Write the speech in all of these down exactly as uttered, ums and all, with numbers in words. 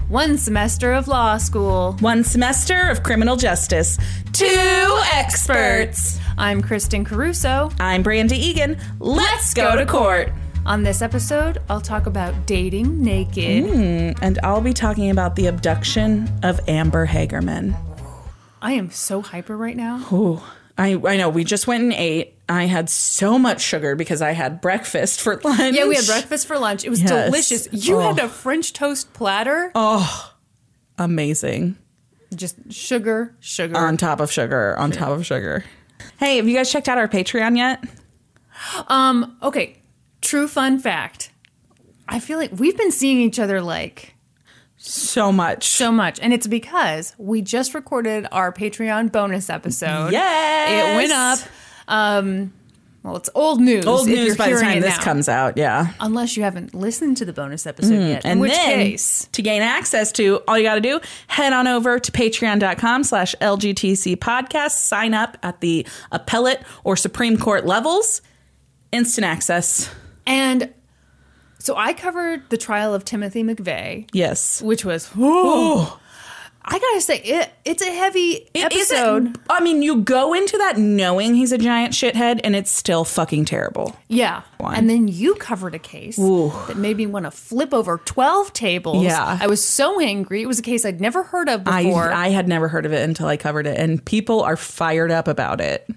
One semester of law school. One semester of criminal justice. Two experts. I'm Kristen Caruso. I'm Brandy Egan. Let's go to court. On this episode, I'll talk about dating naked. Mm, and I'll be talking about the abduction of Amber Hagerman. I am so hyper right now. Ooh, I, I know. We just went and ate. I had so much sugar because I had breakfast for lunch. Yeah, we had breakfast for lunch. It was Yes. delicious. You Oh. had a French toast platter. Oh, amazing. Just sugar, sugar. On top of sugar, on top of sugar. Hey, have you guys checked out our Patreon yet? Um, okay. True fun fact. I feel like we've been seeing each other like So much. so much. And it's because we just recorded our Patreon bonus episode. Yes. It went up. Um, well, it's old news. Old if news you're by the hearing time it this now. comes out, yeah. Unless you haven't listened to the bonus episode yet. In And which then, case, to gain access to, all you got to do, head on over to patreon.com slash LGTC podcast, sign up at the appellate or Supreme Court levels, instant access. and so I covered the trial of Timothy McVeigh, Yes. which was, oh, I gotta say, it it's a heavy It episode. isn't- I mean, you go into that knowing he's a giant shithead, and it's still fucking terrible. Yeah. One. And then you covered a case Ooh. that made me want to flip over twelve tables. Yeah. I was so angry. It was a case I'd never heard of I, before. I had never heard of it until I covered it, and people are fired up about it.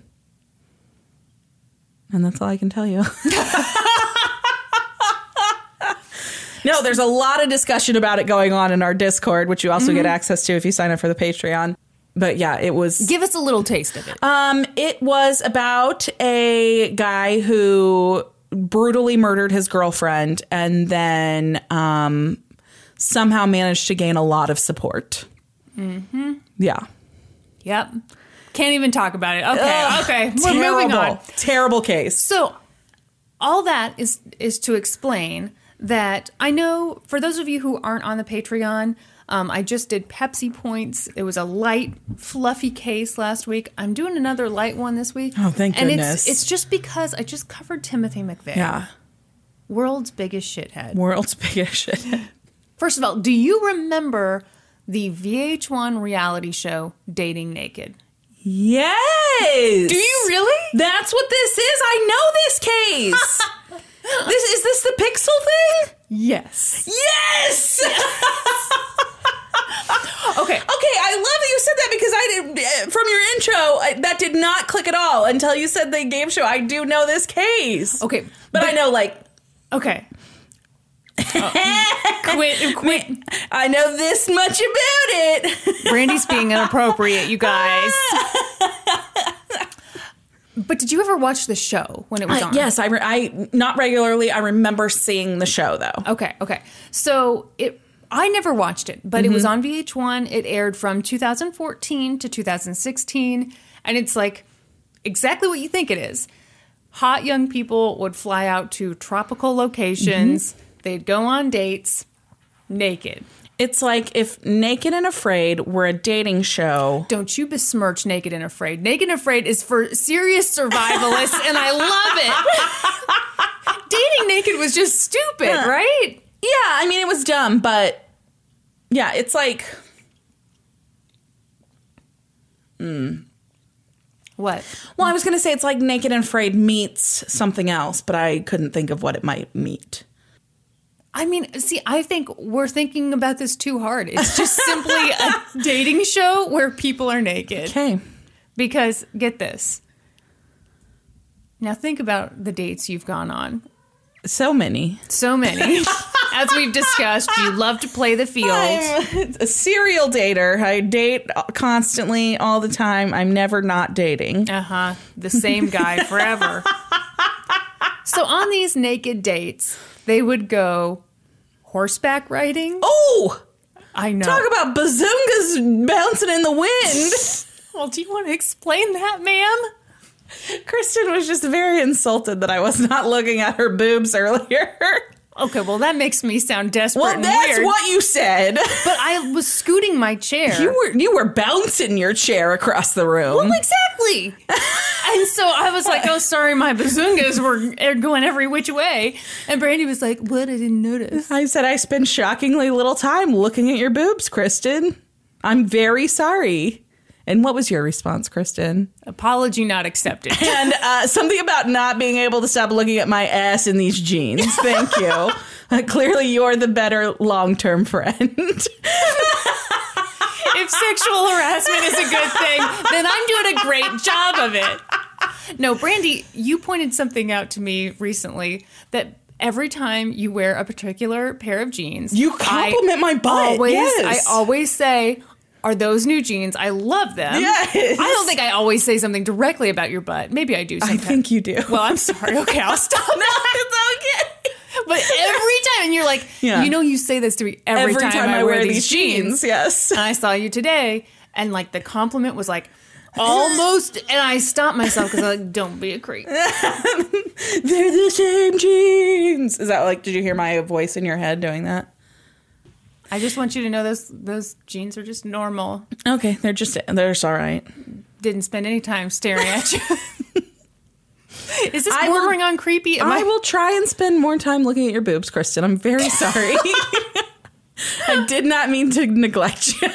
And that's all I can tell you. No, there's a lot of discussion about it going on in our Discord, which you also Mm-hmm. get access to if you sign up for the Patreon. But yeah, it was... Give us a little taste of it. Um, it was about a guy who brutally murdered his girlfriend and then um, somehow managed to gain a lot of support. Mm-hmm. Yeah. Yep. Can't even talk about it. Okay, Ugh, okay. We're terrible, moving on. Terrible case. So all that is is to explain that I know for those of you who aren't on the Patreon, um, I just did Pepsi points. It was a light, fluffy case last week. I'm doing another light one this week. Oh, thank and goodness. it's it's just because I just covered Timothy McVeigh. Yeah. World's biggest shithead. World's biggest shit. First of all, do you remember the V H one reality show Dating Naked? Yes. Do you really? That's what this is. I know this case. This is this the pixel thing? Yes. Yes. Okay. Okay, I love that you said that because I did from your intro. I, that did not click at all until you said the game show. I do know this case. Okay. but, but- I know like Okay. Oh, quit, quit. I know this much about it. Brandy's being inappropriate, you guys. But did you ever watch the show when it was Uh, on? yes, I, re- I not regularly. I remember seeing the show though. Okay, okay. So it I never watched it, but Mm-hmm. it was on V H one. It aired from two thousand fourteen to two thousand sixteen, and it's like exactly what you think it is. Hot young people would fly out to tropical locations. Mm-hmm. They'd go on dates naked. It's like if Naked and Afraid were a dating show. Don't you besmirch Naked and Afraid. Naked and Afraid is for serious survivalists, and I love it. Dating naked was just stupid, Yeah. right? Yeah, I mean, it was dumb, but yeah, it's like... What? Well, I was going to say it's like Naked and Afraid meets something else, but I couldn't think of what it might meet. I mean, see, I think we're thinking about this too hard. It's just simply a dating show where people are naked. Okay. Because, get this. Now think about the dates you've gone on. So many. So many. As we've discussed, you love to play the field. I'm a serial dater. I date constantly all the time. I'm never not dating. Uh-huh. The same guy forever. So on these naked dates, they would go horseback riding. Oh! I know. Talk about bazungas bouncing in the wind. Well, do you want to explain that, ma'am? Kristen was just very insulted that I was not looking at her boobs earlier. Okay, well, that makes me sound desperate Well, and that's weird. what you said. But I was scooting my chair. You were you were bouncing your chair across the room. Well, exactly. And so I was like, oh, sorry, my bazungas were going every which way. And Brandy was like, what? I didn't notice. I said, I spend shockingly little time looking at your boobs, Kristen. I'm very sorry. And what was your response, Kristen? Apology not accepted. And uh, something about not being able to stop looking at my ass in these jeans. Thank you. Uh, clearly, you're the better long-term friend. If sexual harassment is a good thing, then I'm doing a great job of it. No, Brandy, you pointed something out to me recently that every time you wear a particular pair of jeans, you compliment my butt. Always, yes. I always say, are those new jeans? I love them. Yes. I don't think I always say something directly about your butt. Maybe I do sometimes. I think you do. Well, I'm sorry. Okay, I'll stop. No, it's okay. But every time, and you're like, yeah. you know, you say this to me every, every time, time I, I wear, wear these jeans. jeans. Yes. And I saw you today, and like the compliment was like, almost, and I stopped myself because I like, don't be a creep. They're the same jeans. Is that like, did you hear my voice in your head doing that? I just want you to know those those jeans are just normal. Okay, they're just, they're just all right. Didn't spend any time staring at you. Is this I bordering will, on creepy? Am I, I will try and spend more time looking at your boobs, Kristen. I'm very sorry. I did not mean to neglect you.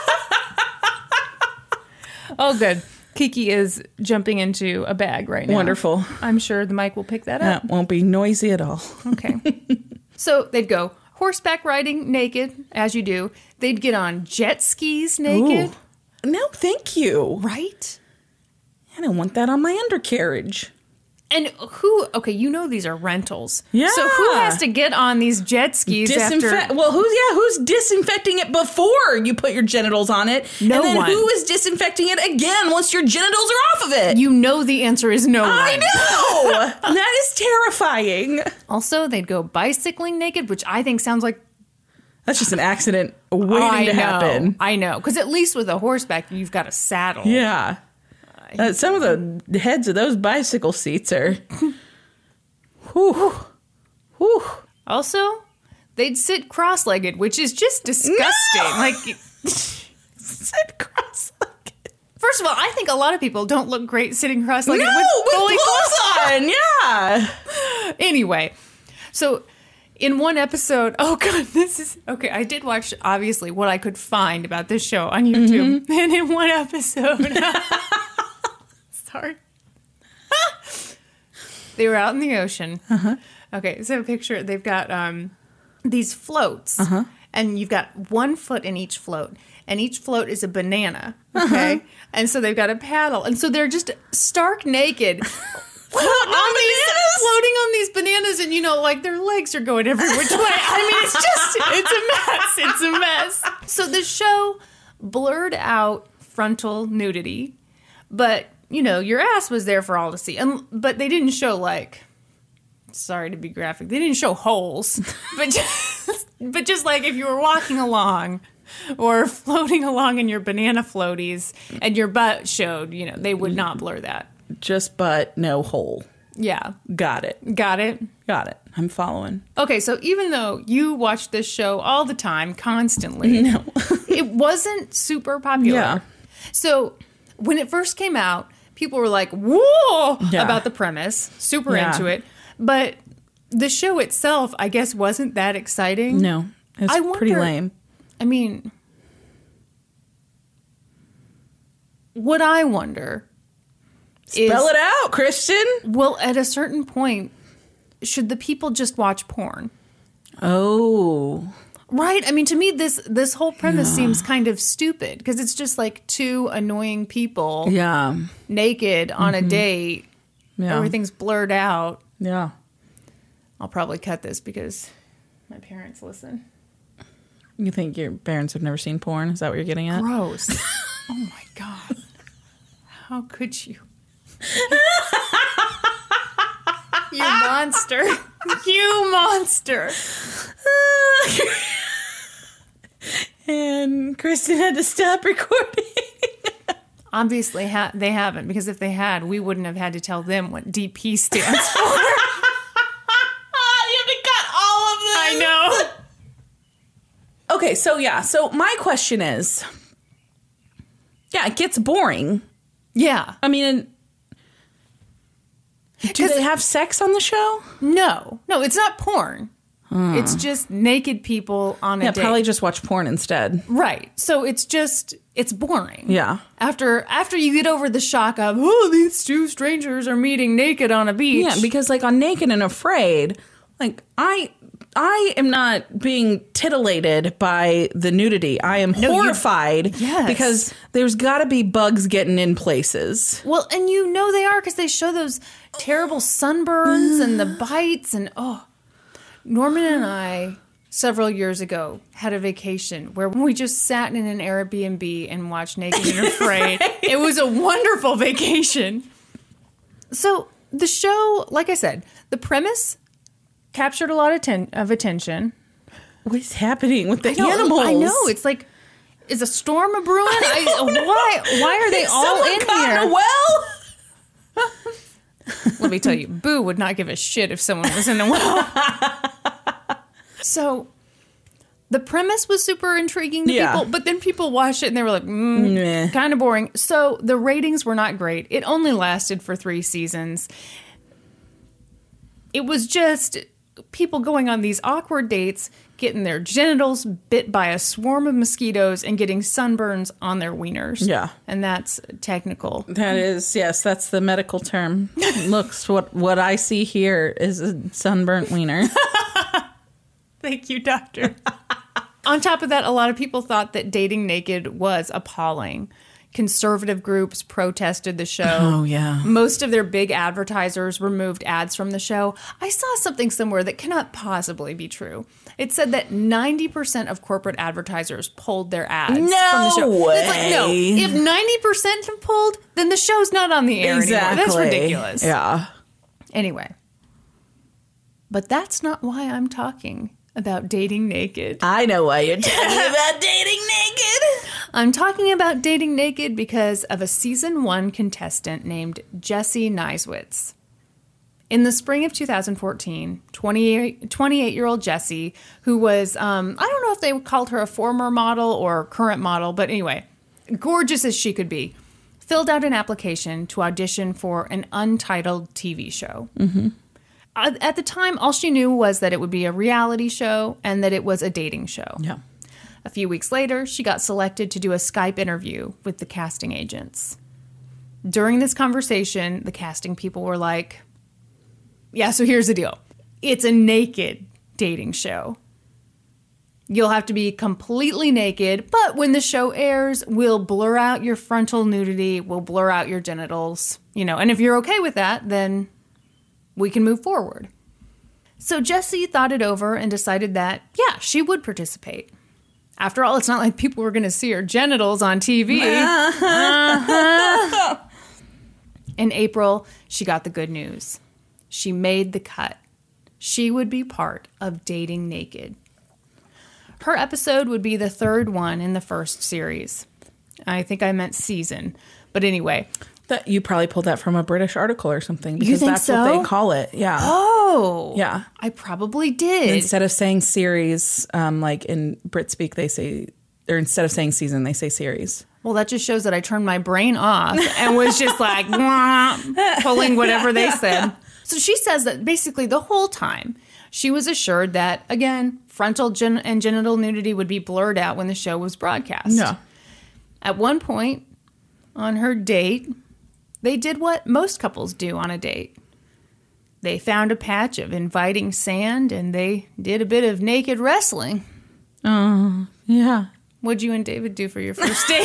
Oh, good. Kiki is jumping into a bag right now. Wonderful. I'm sure the mic will pick that up. That won't be noisy at all. Okay. So they'd go horseback riding naked, as you do. They'd get on jet skis naked. Ooh. No, thank you. Right? I don't want that on my undercarriage. And who, okay, you know these are rentals. Yeah. So who has to get on these jet skis Disinfe- after? Well, who's, yeah, who's disinfecting it before you put your genitals on it? No and then one. who is disinfecting it again once your genitals are off of it? You know the answer is no I one. know! That is terrifying. Also, they'd go bicycling naked, which I think sounds like That's just an accident waiting I to know, happen. I know. Because at least with a horseback, you've got a saddle. Yeah. Uh, some of the heads of those bicycle seats are... Whew. Whew. Also, they'd sit cross-legged, which is just disgusting. No! Like, sit cross-legged. First of all, I think a lot of people don't look great sitting cross-legged No, with, with fully clothes on. Yeah. Anyway, so in one episode, oh god, this is okay. I did watch obviously what I could find about this show on YouTube, mm-hmm. and in one episode, sorry. They were out in the ocean. Uh-huh. Okay, so picture they've got um, these floats, uh-huh. and you've got one foot in each float, and each float is a banana. Okay, uh-huh. and so they've got a paddle, and so they're just stark naked, floating, on these, floating on these bananas, and you know, like their legs are going every which way. I mean, it's just it's a mess. It's a mess. So the show blurred out frontal nudity, but. You know, your ass was there for all to see. And, but they didn't show, like, sorry to be graphic, they didn't show holes. but, just, but just like if you were walking along or floating along in your banana floaties and your butt showed, you know, they would not blur that. Just butt, no hole. Yeah. Got it. Got it? Got it. I'm following. Okay, so even though you watch this show all the time, constantly, no. it wasn't super popular. Yeah. So when it first came out, people were like, whoa, yeah. about the premise, super yeah. into it. But the show itself, I guess, wasn't that exciting. No, it was I wonder, pretty lame. I mean, what I wonder Spell is... Spell it out, Christian! Well, at a certain point, should the people just watch porn? Oh... Right? I mean, to me, this this whole premise yeah. seems kind of stupid because it's just like two annoying people yeah. naked on mm-hmm. a date. Yeah. Everything's blurred out. Yeah. I'll probably cut this because my parents listen. You think your parents have never seen porn? Is that what you're getting at? Gross. Oh, my God. How could you? You monster. You monster. And Kristen had to stop recording. Obviously, ha- they haven't, because if they had, we wouldn't have had to tell them what D P stands for. You have to cut all of this. I know. Okay, so yeah, so my question is, yeah, it gets boring. Yeah. I mean, Do they have sex on the show? No. No, it's not porn. Hmm. It's just naked people on a yeah, date. Yeah, probably just watch porn instead. Right. So it's just, it's boring. Yeah. After after you get over the shock of, oh, these two strangers are meeting naked on a beach. Yeah, because like on Naked and Afraid, like I... I am not being titillated by the nudity. I am no, horrified yes. because there's got to be bugs getting in places. Well, and you know they are because they show those terrible sunburns and the bites. And oh, Norman and I, several years ago, had a vacation where we just sat in an Airbnb and watched Naked and Afraid. Right. It was a wonderful vacation. So the show, like I said, the premise captured a lot of, ten- of attention. What is happening with the I know, animals? I know. It's like, is a storm a brewing? I, why Why are they is all in here? A well? Let me tell you, Boo would not give a shit if someone was in a well. So, the premise was super intriguing to yeah. people, but then people watched it and they were like, mm, kind of boring. So, the ratings were not great. It only lasted for three seasons. It was just people going on these awkward dates, getting their genitals bit by a swarm of mosquitoes and getting sunburns on their wieners. Yeah. And that's technical. That is, yes, that's the medical term. Looks, what, what I see here is a sunburnt wiener. Thank you, doctor. On top of that, a lot of people thought that dating naked was appalling. Conservative groups protested the show. Oh, yeah. Most of their big advertisers removed ads from the show. I saw something somewhere that cannot possibly be true. It said that ninety percent of corporate advertisers pulled their ads no from the show. way. It's like, no, if ninety percent have pulled, then the show's not on the air exactly. anymore. That's ridiculous. Yeah. Anyway. But that's not why I'm talking about dating naked. I know why you're talking about dating naked. I'm talking about dating naked because of a season one contestant named Jessie Neiswitz. In the spring of two thousand fourteen, twenty-eight-year-old Jessie, who was, um, I don't know if they called her a former model or current model, but anyway, gorgeous as she could be, filled out an application to audition for an untitled T V show. Mm-hmm. At the time, all she knew was that it would be a reality show and that it was a dating show. Yeah. A few weeks later, she got selected to do a Skype interview with the casting agents. During this conversation, the casting people were like, yeah, so here's the deal. It's a naked dating show. You'll have to be completely naked, but when the show airs, we'll blur out your frontal nudity, we'll blur out your genitals, you know, and if you're okay with that, then we can move forward. So Jessie thought it over and decided that, yeah, she would participate. After all, it's not like people were going to see her genitals on T V. Uh-huh. In April, she got the good news. She made the cut. She would be part of Dating Naked. Her episode would be the third one in the first series. I think I meant season. But anyway. That you probably pulled that from a British article or something. Because you think that's so? what they call it. Yeah. Oh. Yeah. I probably did. Instead of saying series, um, like in Brit speak, they say, or instead of saying season, they say series. Well, that just shows that I turned my brain off and was just like pulling whatever they said. So she says that basically the whole time she was assured that, again, frontal gen- and genital nudity would be blurred out when the show was broadcast. No. At one point on her date, they did what most couples do on a date. They found a patch of inviting sand and they did a bit of naked wrestling. Oh, yeah. What'd you and David do for your first date?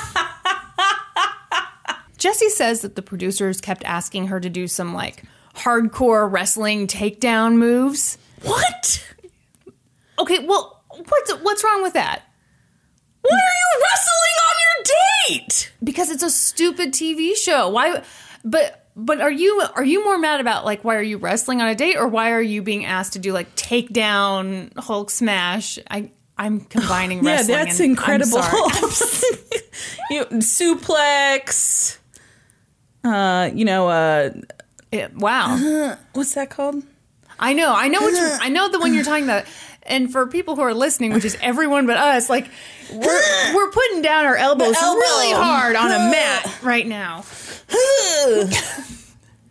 Jessie says that the producers kept asking her to do some, like, hardcore wrestling takedown moves. What? Okay, well, what's what's wrong with that? Why are you wrestling on your date? Because it's a stupid T V show. Why? But but are you are you more mad about, like, why are you wrestling on a date, or why are you being asked to do, like, takedown, Hulk smash? I I'm combining wrestling. Yeah, that's and, incredible. I'm sorry. you, suplex. Uh, you know, uh, it, wow. Uh, what's that called? I know, I know, which, I know the one you're talking about. And for people who are listening, which is everyone but us, like, we're we're putting down our elbows elbow. really hard on a mat right now.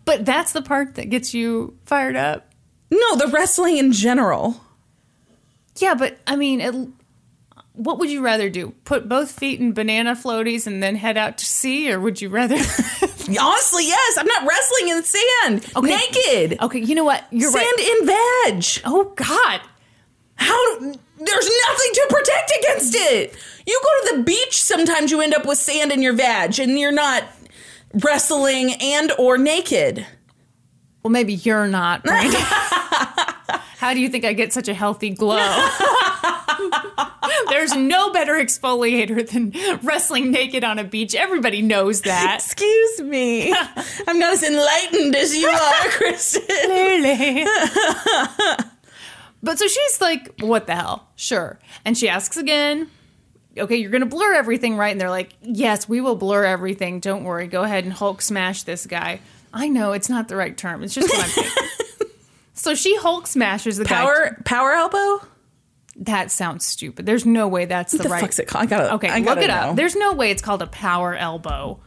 But that's the part that gets you fired up. No, the wrestling in general. Yeah, but I mean, it, what would you rather do? Put both feet in banana floaties and then head out to sea? Or would you rather... Honestly, yes. I'm not wrestling in sand. Okay. Naked. Okay, you know what? You're sand right. in veg. Oh, God. How? There's nothing to protect against it. You go to the beach, sometimes you end up with sand in your vag, and you're not wrestling and or naked. Well, maybe you're not, Brandy. How do you think I get such a healthy glow? There's no better exfoliator than wrestling naked on a beach. Everybody knows that. Excuse me. I'm not as enlightened as you are, Kristen. Clearly. But so she's like, what the hell? Sure. And she asks again, okay, you're going to blur everything, right? And they're like, yes, we will blur everything. Don't worry. Go ahead and Hulk smash this guy. I know it's not the right term. It's just what I'm thinking. So she Hulk smashes the power, guy. Power elbow? That sounds stupid. There's no way that's What the, the right. fuck's it called? I gotta, okay, I look gotta it know. up. There's no way it's called a power elbow.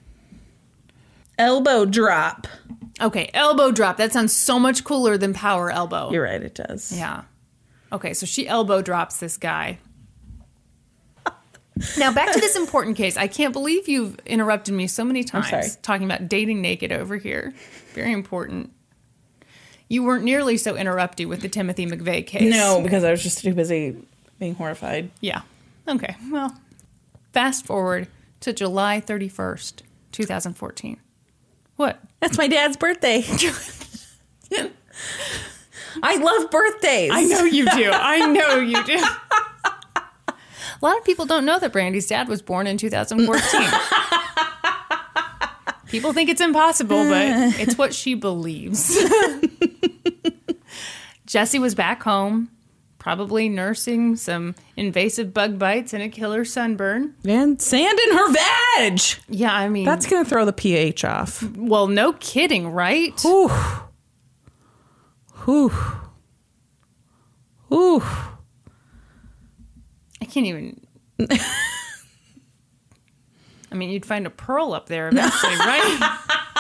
Elbow drop. Okay, elbow drop. That sounds so much cooler than power elbow. You're right, it does. Yeah. Okay, so she elbow drops this guy. Now, back to this important case. I can't believe you've interrupted me so many times sorry. talking about dating naked over here. Very important. You weren't nearly so interrupty with the Timothy McVeigh case. No, because I was just too busy being horrified. Yeah. Okay, well, fast forward to July thirty-first, twenty fourteen. What? That's my dad's birthday. I love birthdays. I know you do. I know you do. A lot of people don't know that Brandy's dad was born in two thousand fourteen. People think it's impossible, but it's what she believes. Jessie was back home, probably nursing some invasive bug bites and a killer sunburn. And sand in her vag. Yeah, I mean... That's going to throw the pH off. Well, no kidding, right? Whew. Whew. Whew. I can't even... I mean, you'd find a pearl up there eventually, right?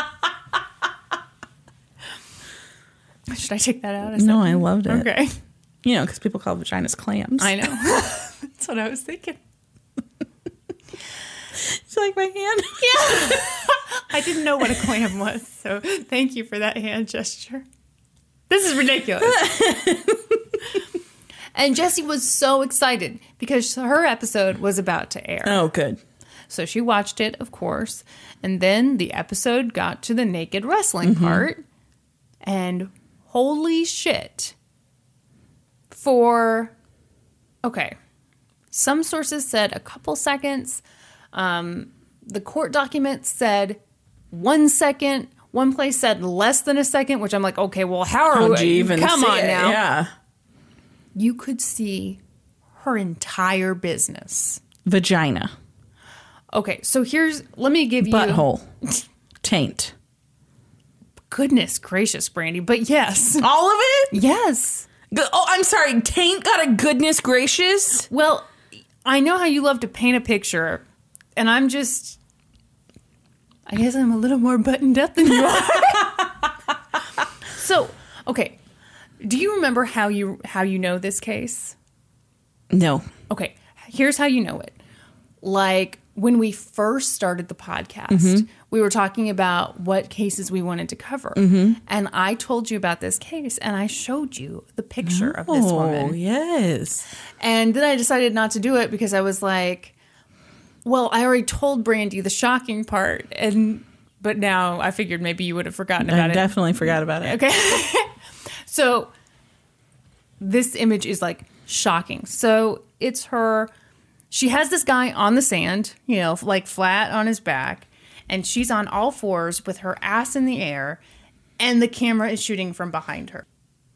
Should I take that out? No, I loved it. Okay. You know, because people call vaginas clams. I know. That's what I was thinking. It's like my hand. Yeah. I didn't know what a clam was, so thank you for that hand gesture. This is ridiculous. And Jessie was so excited because her episode was about to air. Oh, good. So she watched it, of course. And then the episode got to the naked wrestling Mm-hmm. part. And holy shit. For, okay, some sources said a couple seconds. Um, the court documents said one second. One place said less than a second, which I'm like, okay, well, how are How'd we? you even Come see on it? now. Yeah. You could see her entire business. Vagina. Okay, so here's, let me give you. Butthole. Taint. Goodness gracious, Brandy, but yes. All of it? Yes. Oh, I'm sorry. Taint got a goodness gracious? Well, I know how you love to paint a picture, and I'm just, I guess I'm a little more buttoned up than you are. So, okay, do you remember how you how you know this case? No. Okay, here's how you know it. Like, when we first started the podcast, Mm-hmm. we were talking about what cases we wanted to cover. Mm-hmm. And I told you about this case, and I showed you the picture of this Oh, woman. yes. And then I decided not to do it because I was like, well, I already told Brandy the shocking part. and But now I figured maybe you would have forgotten about I it. definitely forgot about it. Okay. So this image is like shocking. So it's her. She has this guy on the sand, you know, like flat on his back, and she's on all fours with her ass in the air, and the camera is shooting from behind her.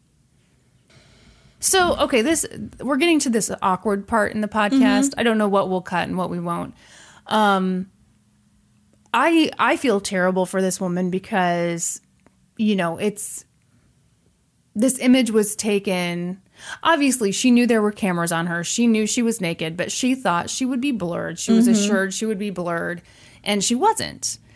So, okay, this we're getting to this awkward part in the podcast. I don't know what we'll cut and what we won't. Um, I I feel terrible for this woman because, you know, it's this image was taken. Obviously, she knew there were cameras on her. She knew she was naked, but she thought she would be blurred. She was assured she would be blurred, and she wasn't.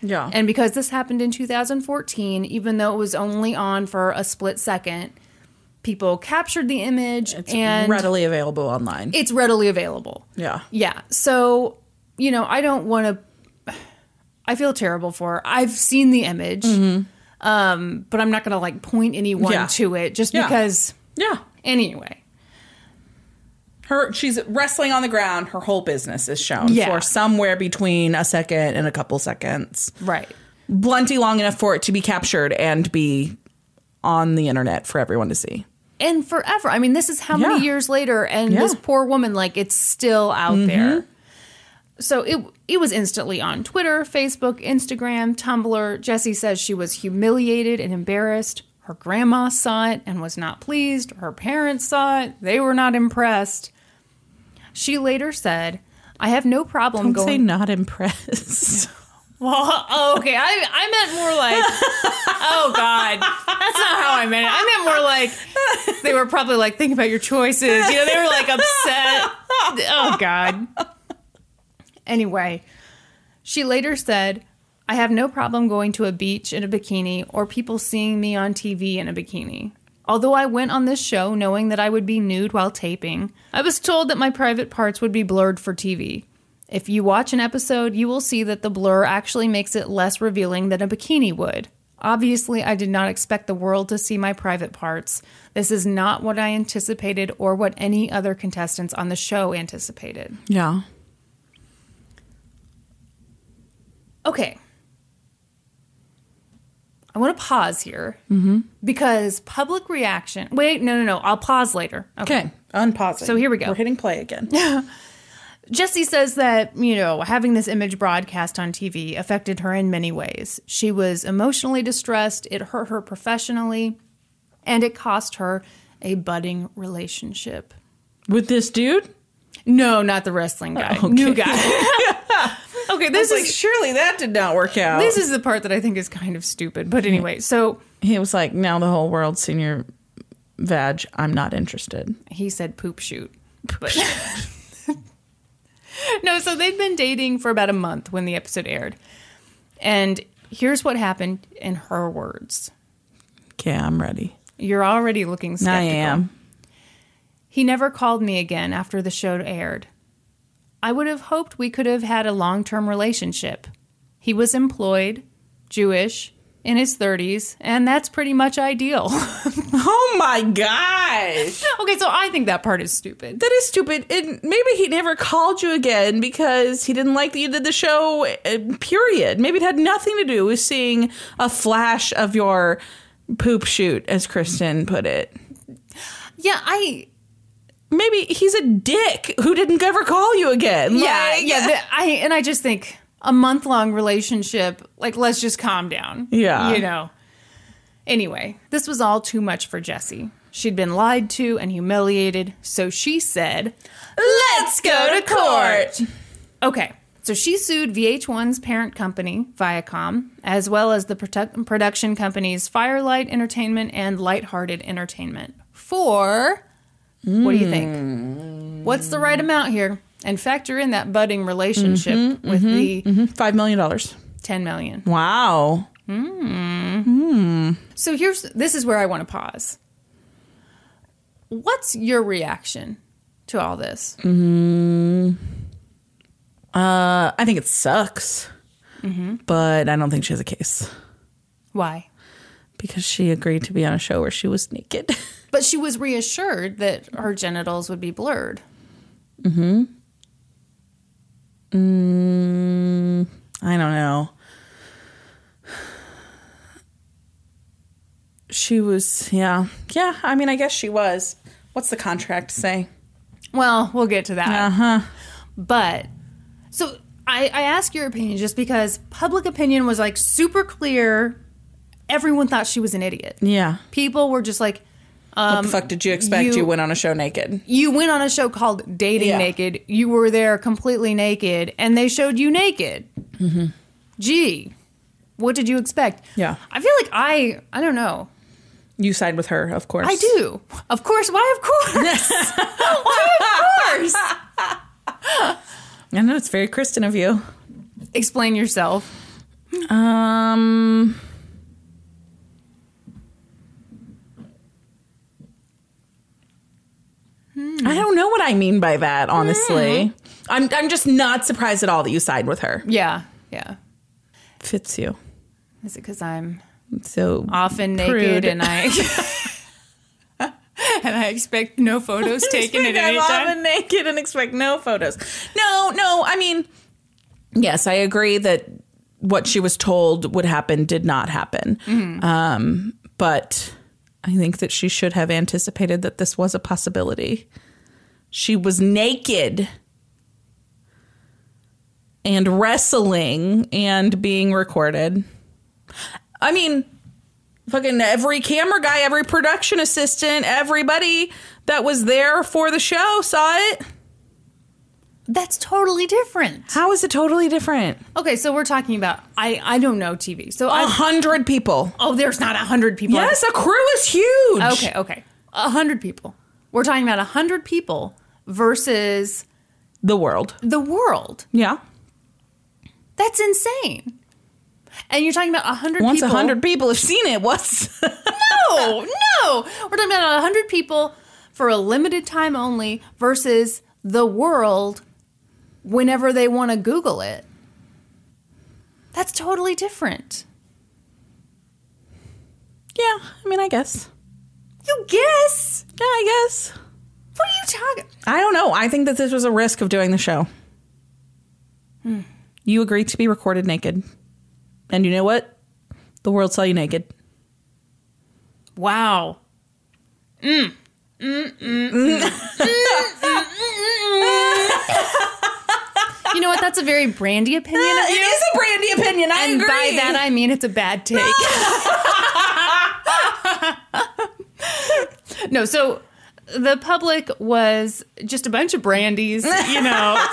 Yeah. And because this happened in two thousand fourteen, even though it was only on for a split second, people captured the image It's and readily available online. it's readily available. Yeah. Yeah. So, you know, I don't want to, I feel terrible for her. I've seen the image, mm-hmm. um, but I'm not going to like point anyone Yeah. to it just Yeah. because. Yeah. Anyway. Her, she's wrestling on the ground. Her whole business is shown Yeah. for somewhere between a second and a couple seconds. Right. Plenty long enough for it to be captured and be on the internet for everyone to see. And forever. I mean, this is how many Yeah. years later, and Yeah. this poor woman, like, it's still out Mm-hmm. there. So it it was instantly on Twitter, Facebook, Instagram, Tumblr. Jessie says she was humiliated and embarrassed. Her grandma saw it and was not pleased. Her parents saw it. They were not impressed. She later said, I have no problem Don't going... say not impressed. Well, oh, okay. I I meant more like, oh God, that's not how I meant it. I meant more like they were probably like, think about your choices. You know, they were like upset. Oh God. Anyway, she later said, I have no problem going to a beach in a bikini or people seeing me on T V in a bikini. Although I went on this show knowing that I would be nude while taping, I was told that my private parts would be blurred for T V. If you watch an episode, you will see that the blur actually makes it less revealing than a bikini would. Obviously, I did not expect the world to see my private parts. This is not what I anticipated or what any other contestants on the show anticipated. Yeah. Okay. I want to pause here mm-hmm. because public reaction... Wait, no, no, no. I'll pause later. Okay. Unpausing. So here we go. We're hitting play again. Jessie says that, you know, having this image broadcast on T V affected her in many ways. She was emotionally distressed, it hurt her professionally, and it cost her a budding relationship. With this dude? No, not the wrestling guy. Okay. New guy. Okay, this I is was like, surely that did not work out. this is the part that I think is kind of stupid. But anyway, so He was like, now the whole world's seen your vag. I'm not interested. he said poop shoot. But no, so they'd been dating for about a month when the episode aired. And here's what happened in her words. Okay, I'm ready. You're already looking skeptical. I am. He never called me again after the show aired. I would have hoped we could have had a long-term relationship. He was employed, Jewish, in his thirties, and that's pretty much ideal. Oh my gosh. Okay, so I think that part is stupid. That is stupid. And maybe he never called you again because he didn't like that you did the show, uh, period. Maybe it had nothing to do with seeing a flash of your poop shoot, as Kristen put it. Yeah, I... Maybe he's a dick who didn't ever call you again. Yeah, Like, yeah, the, I and I just think a month-long relationship, like, let's just calm down. Yeah. You know. Anyway, this was all too much for Jessie. She'd been lied to and humiliated, so she said, Let's go to court. okay, so she sued V H one's parent company, Viacom, as well as the produ- production companies Firelight Entertainment and Lighthearted Entertainment for... What do you think? What's the right amount here? And factor in that budding relationship Mm-hmm, with mm-hmm, the mm-hmm. Five million dollars. ten million. Wow. So here's this is where I want to pause. What's your reaction to all this? Mm, uh, I think it sucks, Mm-hmm. but I don't think she has a case Why? because she agreed to be on a show where she was naked. But she was reassured that her genitals would be blurred. Mm-hmm. Mm, I don't know. She was, yeah. Yeah, I mean, I guess she was. What's the contract say? Well, we'll get to that. Uh-huh. But, so I, I ask your opinion just because public opinion was like super clear. Everyone thought she was an idiot. Yeah. People were just like, um, What the fuck did you expect? You, you went on a show naked. You went on a show called Dating Yeah. Naked. You were there completely naked, and they showed you naked. Mm-hmm. Gee, what did you expect? Yeah. I feel like I, I don't know. You side with her, of course. I do. Of course. Why, of course? Why, of course? I know, it's very Kristen of you. Explain yourself. Um, hmm. I don't know what I mean by that, honestly. Hmm. I'm I'm just not surprised at all that you side with her. Yeah, yeah. Fits you. Is it because I'm so often prude. naked and I and I expect no photos taken at any I'm time? often naked and expect no photos. No, no. I mean, yes, I agree that what she was told would happen did not happen. Mm-hmm. Um, but I think that she should have anticipated that this was a possibility. She was naked and wrestling and being recorded. I mean, fucking every camera guy, every production assistant, everybody that was there for the show saw it. That's totally different. How is it totally different? Okay, so we're talking about, I, I don't know T V. So A hundred people. Oh, there's not a hundred people. Yes, a crew is huge. Okay, okay. A hundred people. We're talking about a hundred people versus... The world. The world. Yeah. That's insane. And you're talking about a hundred people... Once a hundred people have seen it, what's... no, no. We're talking about a hundred people for a limited time only versus the world whenever they want to Google it. That's totally different. Yeah, I mean, I guess. You guess? Yeah, I guess. What are you talking? I don't know. I think that this was a risk of doing the show. Hmm. You agreed to be recorded naked. And you know what? The world saw you naked. Wow. Mm. Mm, mm, mm. mm. You know what? That's a very Brandy opinion uh, of you. It is a Brandy opinion. I and agree. And by that, I mean it's a bad take. No, so the public was just a bunch of Brandies, you know.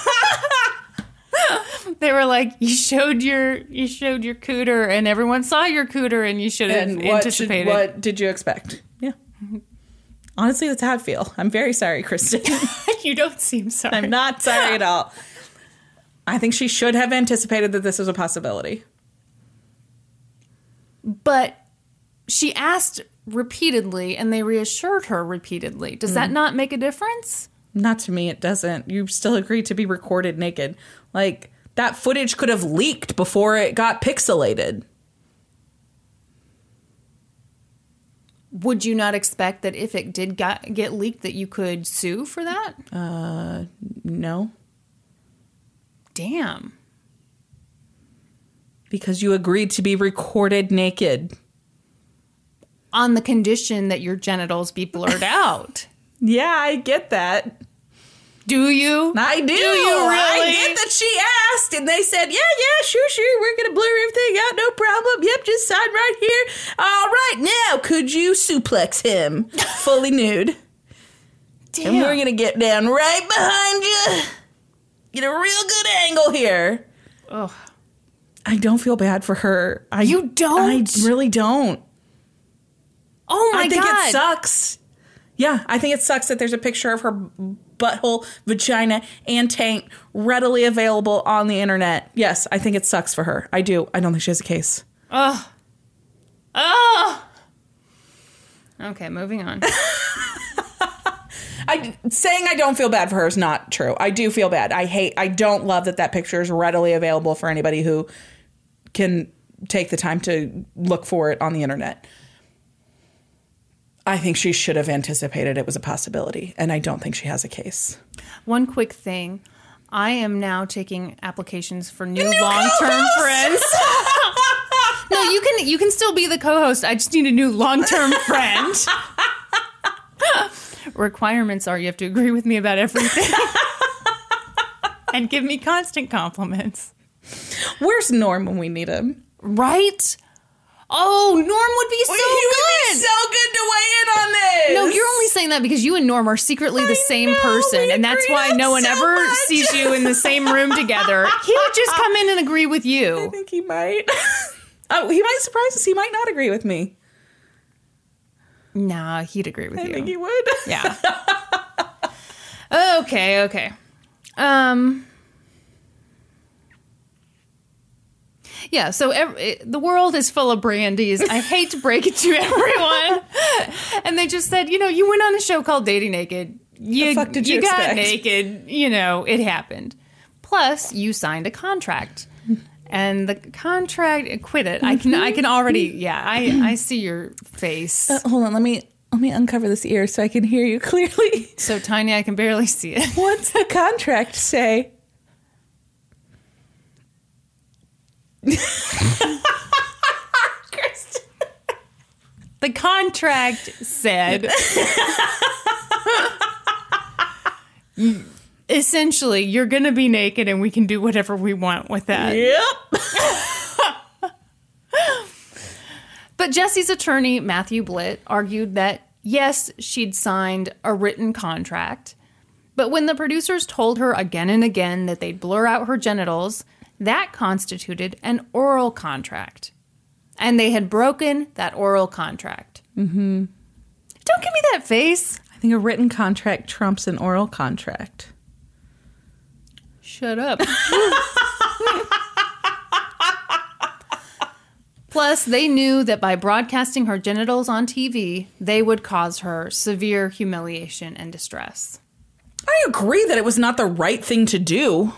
They were like, you showed your you showed your cooter, and everyone saw your cooter, and you should have and anticipated. What, should, what did you expect? Yeah. Honestly, that's how I feel. I'm very sorry, Kristen. You don't seem sorry. I'm not sorry at all. I think she should have anticipated that this was a possibility. But she asked repeatedly, and they reassured her repeatedly. Does mm. that not make a difference? Not to me, it doesn't. You still agreed to be recorded naked. Like, that footage could have leaked before it got pixelated. Would you not expect that if it did got, get leaked that you could sue for that? Uh, no. Damn. Because you agreed to be recorded naked. On the condition that your genitals be blurred out. Yeah, I get that. Do you? I do. Do you really? I get that she asked, and they said, yeah, yeah, sure, sure, we're going to blur everything out, no problem. Yep, just sign right here. All right, now, could you suplex him fully nude? Damn. And we're going to get down right behind you. Get a real good angle here. Ugh. I don't feel bad for her. I, you don't? I really don't. Oh, my God. I think God. It sucks. Yeah, I think it sucks that there's a picture of her butthole, vagina, and taint readily available on the internet. Yes, I think it sucks for her. I do. I don't think she has a case. Ugh. Ugh. Okay, moving on. I, saying I don't feel bad for her is not true. I do feel bad. I hate, I don't love that that picture is readily available for anybody who can take the time to look for it on the internet. I think she should have anticipated it was a possibility, and I don't think she has a case. One quick thing. I am now taking applications for new, new long-term friends. No, you can you can still be the co-host. I just need a new long-term friend. Requirements are you have to agree with me about everything. And give me constant compliments. Where's Norm when we need him? Right? Oh, Norm would be so he good. Would be so good to weigh in on this. No, you're only saying that because you and Norm are secretly the I same know, person, and that's why no one so ever much. sees you in the same room together. He would just come in and agree with you. I think he might. Oh, he might surprise us. He might not agree with me. Nah, he'd agree with I you. I think he would. Yeah. Okay, okay. Um... Yeah, so every, the world is full of Brandys. I hate to break it to everyone. And they just said, you know, you went on a show called Dating Naked. You, the fuck did you, you got expect? naked. You know, it happened. Plus, you signed a contract. And the contract, quit it. I can I can already, yeah, I, I see your face. Uh, hold on, let me let me uncover this ear so I can hear you clearly. So tiny I can barely see it. What's the contract say? The contract said, essentially, you're going to be naked and we can do whatever we want with that. Yep. But Jessie's attorney, Matthew Blitt, argued that, yes, she'd signed a written contract, but when the producers told her again and again that they'd blur out her genitals, that constituted an oral contract. And they had broken that oral contract. Mm-hmm. Don't give me that face. I think a written contract trumps an oral contract. Shut up. Plus, they knew that by broadcasting her genitals on T V, they would cause her severe humiliation and distress. I agree that it was not the right thing to do.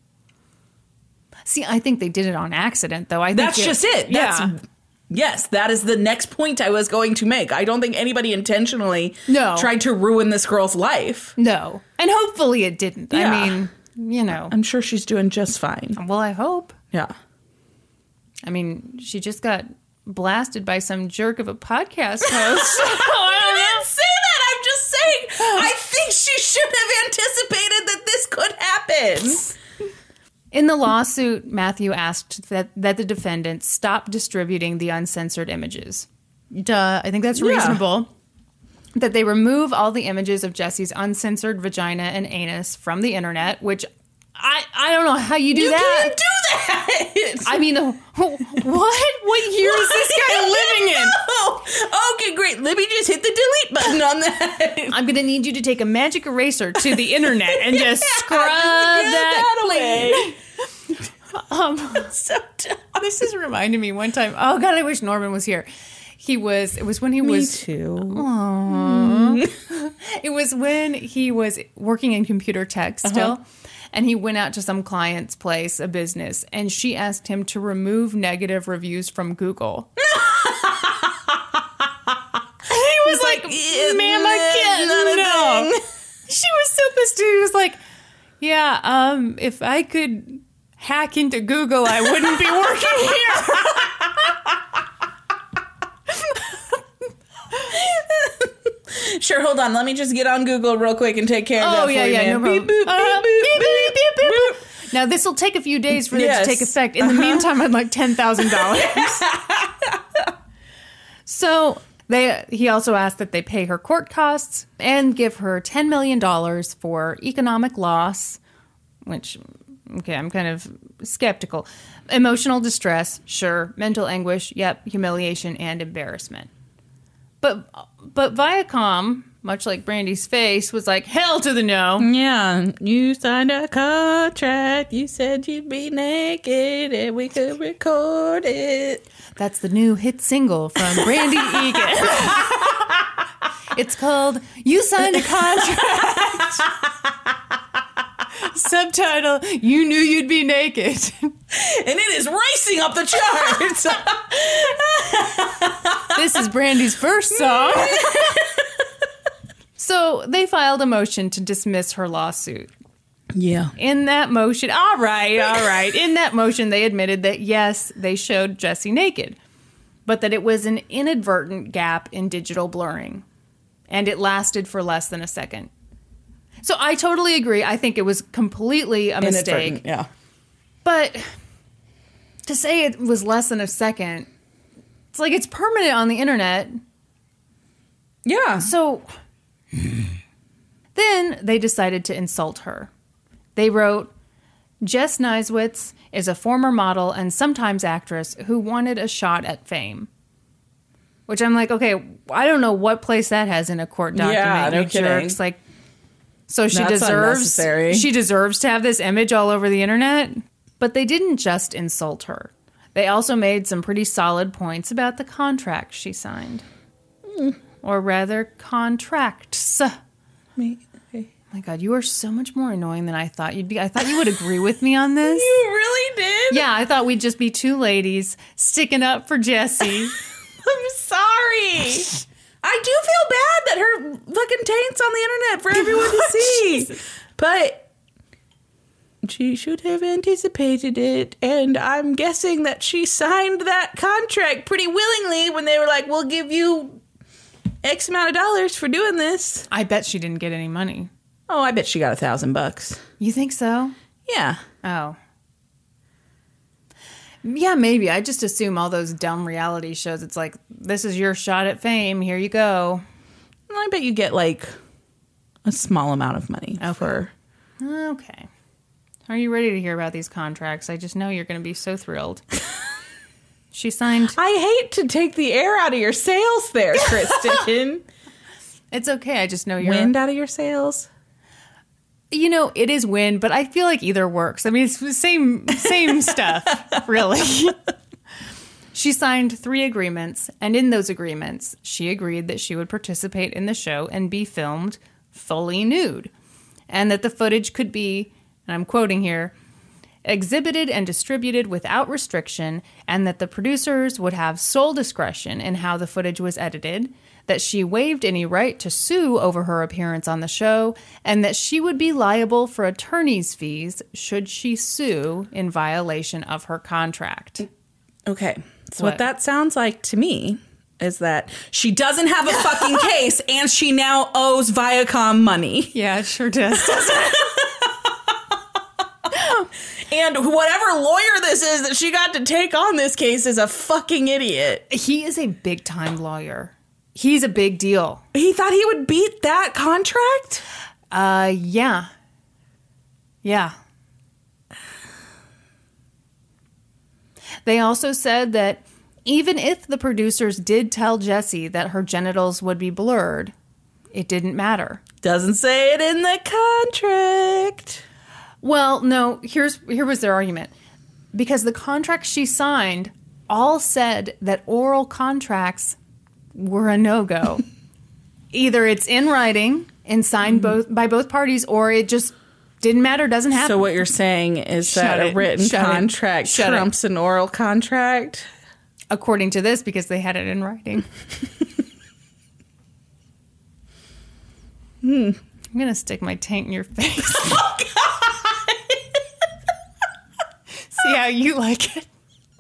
See, I think they did it on accident, though. I think That's it, just it. Yeah. That's, yes, that is the next point I was going to make. I don't think anybody intentionally No. tried to ruin this girl's life. No. And hopefully it didn't. Yeah. I mean, you know. I'm sure she's doing just fine. Well, I hope. Yeah. I mean, she just got blasted by some jerk of a podcast host. So I I didn't say that. I'm just saying. I think she should have anticipated that this could happen. In the lawsuit, Matthew asked that, that the defendants stop distributing the uncensored images. Duh, I think that's Yeah. reasonable. That they remove all the images of Jessie's uncensored vagina and anus from the internet, which I, I don't know how you do You that. can't do that. I mean, what? What year is this guy living in? Oh, okay, great. Let me just hit the delete button on that. I'm going to need you to take a magic eraser to the internet and just scrub that, away. Um, So dumb. this is reminding me one time. Oh God, I wish Norman was here. He was. It was when he Me was. too. It was when he was working in computer tech still. Uh-huh. And he went out to some client's place, a business, and she asked him to remove negative reviews from Google. He was like, ma'am, I can't. No. She was so pissed. He was like, yeah, um, if I could hack into Google, I wouldn't be working here. Sure, hold on. Let me just get on Google real quick and take care of Oh, that for yeah, you, yeah, man. no Beep, problem. boop, Uh, beep, boop, beep, boop, beep, beep, boop. boop. Now, this will take a few days for this Yes. to take effect. In the Uh-huh. meantime, I'd like ten thousand dollars. So they, he also asked that they pay her court costs and give her ten million dollars for economic loss, which, okay, I'm kind of skeptical. Emotional distress, sure. Mental anguish, yep. Humiliation and embarrassment. But but Viacom, much like Brandy's face, was like, hell to the no. Yeah, you signed a contract. You said you'd be naked and we could record it. That's the new hit single from Brandy Egan. It's called You Signed a Contract. Subtitle, You Knew You'd Be Naked. And it is racing up the charts. This is Brandy's first song. So they filed a motion to dismiss her lawsuit. Yeah. In that motion, all right, all right. In that motion, they admitted that, yes, they showed Jessie naked, but that it was an inadvertent gap in digital blurring, and it lasted for less than a second. So I totally agree. I think it was completely a mistake. Yeah. But to say it was less than a second, it's like it's permanent on the internet. Yeah. So then they decided to insult her. They wrote, Jess Niswitz is a former model and sometimes actress who wanted a shot at fame. Which I'm like, okay, I don't know what place that has in a court document. Yeah, no you kidding. jerks. Like, so she That's deserves unnecessary. she deserves to have this image all over the internet. But they didn't just insult her. They also made some pretty solid points about the contract she signed. Mm. Or rather, contracts. Me. Okay. Oh my God, you are so much more annoying than I thought you'd be. I thought you would agree with me on this. You really did? Yeah, I thought we'd just be two ladies sticking up for Jessie. I'm sorry. I do feel bad that her fucking taint's on the internet for everyone to see. Jesus. But she should have anticipated it, and I'm guessing that she signed that contract pretty willingly when they were like, we'll give you X amount of dollars for doing this. I bet she didn't get any money. Oh, I bet she got a thousand bucks. You think so? Yeah. Oh. Yeah, maybe. I just assume all those dumb reality shows, it's like, this is your shot at fame. Here you go. I bet you get, like, a small amount of money. Okay. For... Okay. Are you ready to hear about these contracts? I just know you're going to be so thrilled. She signed... I hate to take the air out of your sails there, Kristen. It's okay. I just know you're... Wind out of your sails? You know, it is wind, but I feel like either works. I mean, it's the same, same stuff, really. She signed three agreements, and in those agreements, she agreed that she would participate in the show and be filmed fully nude, and that the footage could be, and I'm quoting here, exhibited and distributed without restriction, and that the producers would have sole discretion in how the footage was edited, that she waived any right to sue over her appearance on the show, and that she would be liable for attorney's fees should she sue in violation of her contract. Okay, so What? what that sounds like to me is that she doesn't have a fucking case, and she now owes Viacom money. Yeah, it sure does, doesn't it? And whatever lawyer this is that she got to take on this case is a fucking idiot. He is a big-time lawyer. He's a big deal. He thought he would beat that contract? Uh, yeah. Yeah. They also said that even if the producers did tell Jessie that her genitals would be blurred, it didn't matter. Doesn't say it in the contract. Well, no, here's here was their argument. Because the contract she signed all said that oral contracts were a no-go. Either it's in writing and signed both by both parties, or it just didn't matter, doesn't happen. So what you're saying is Shut that it. a written Shut it. contract Shut trumps an oral contract? According to this, because they had it in writing. hmm. I'm going to stick my taint in your face. Oh, God! See how you like it.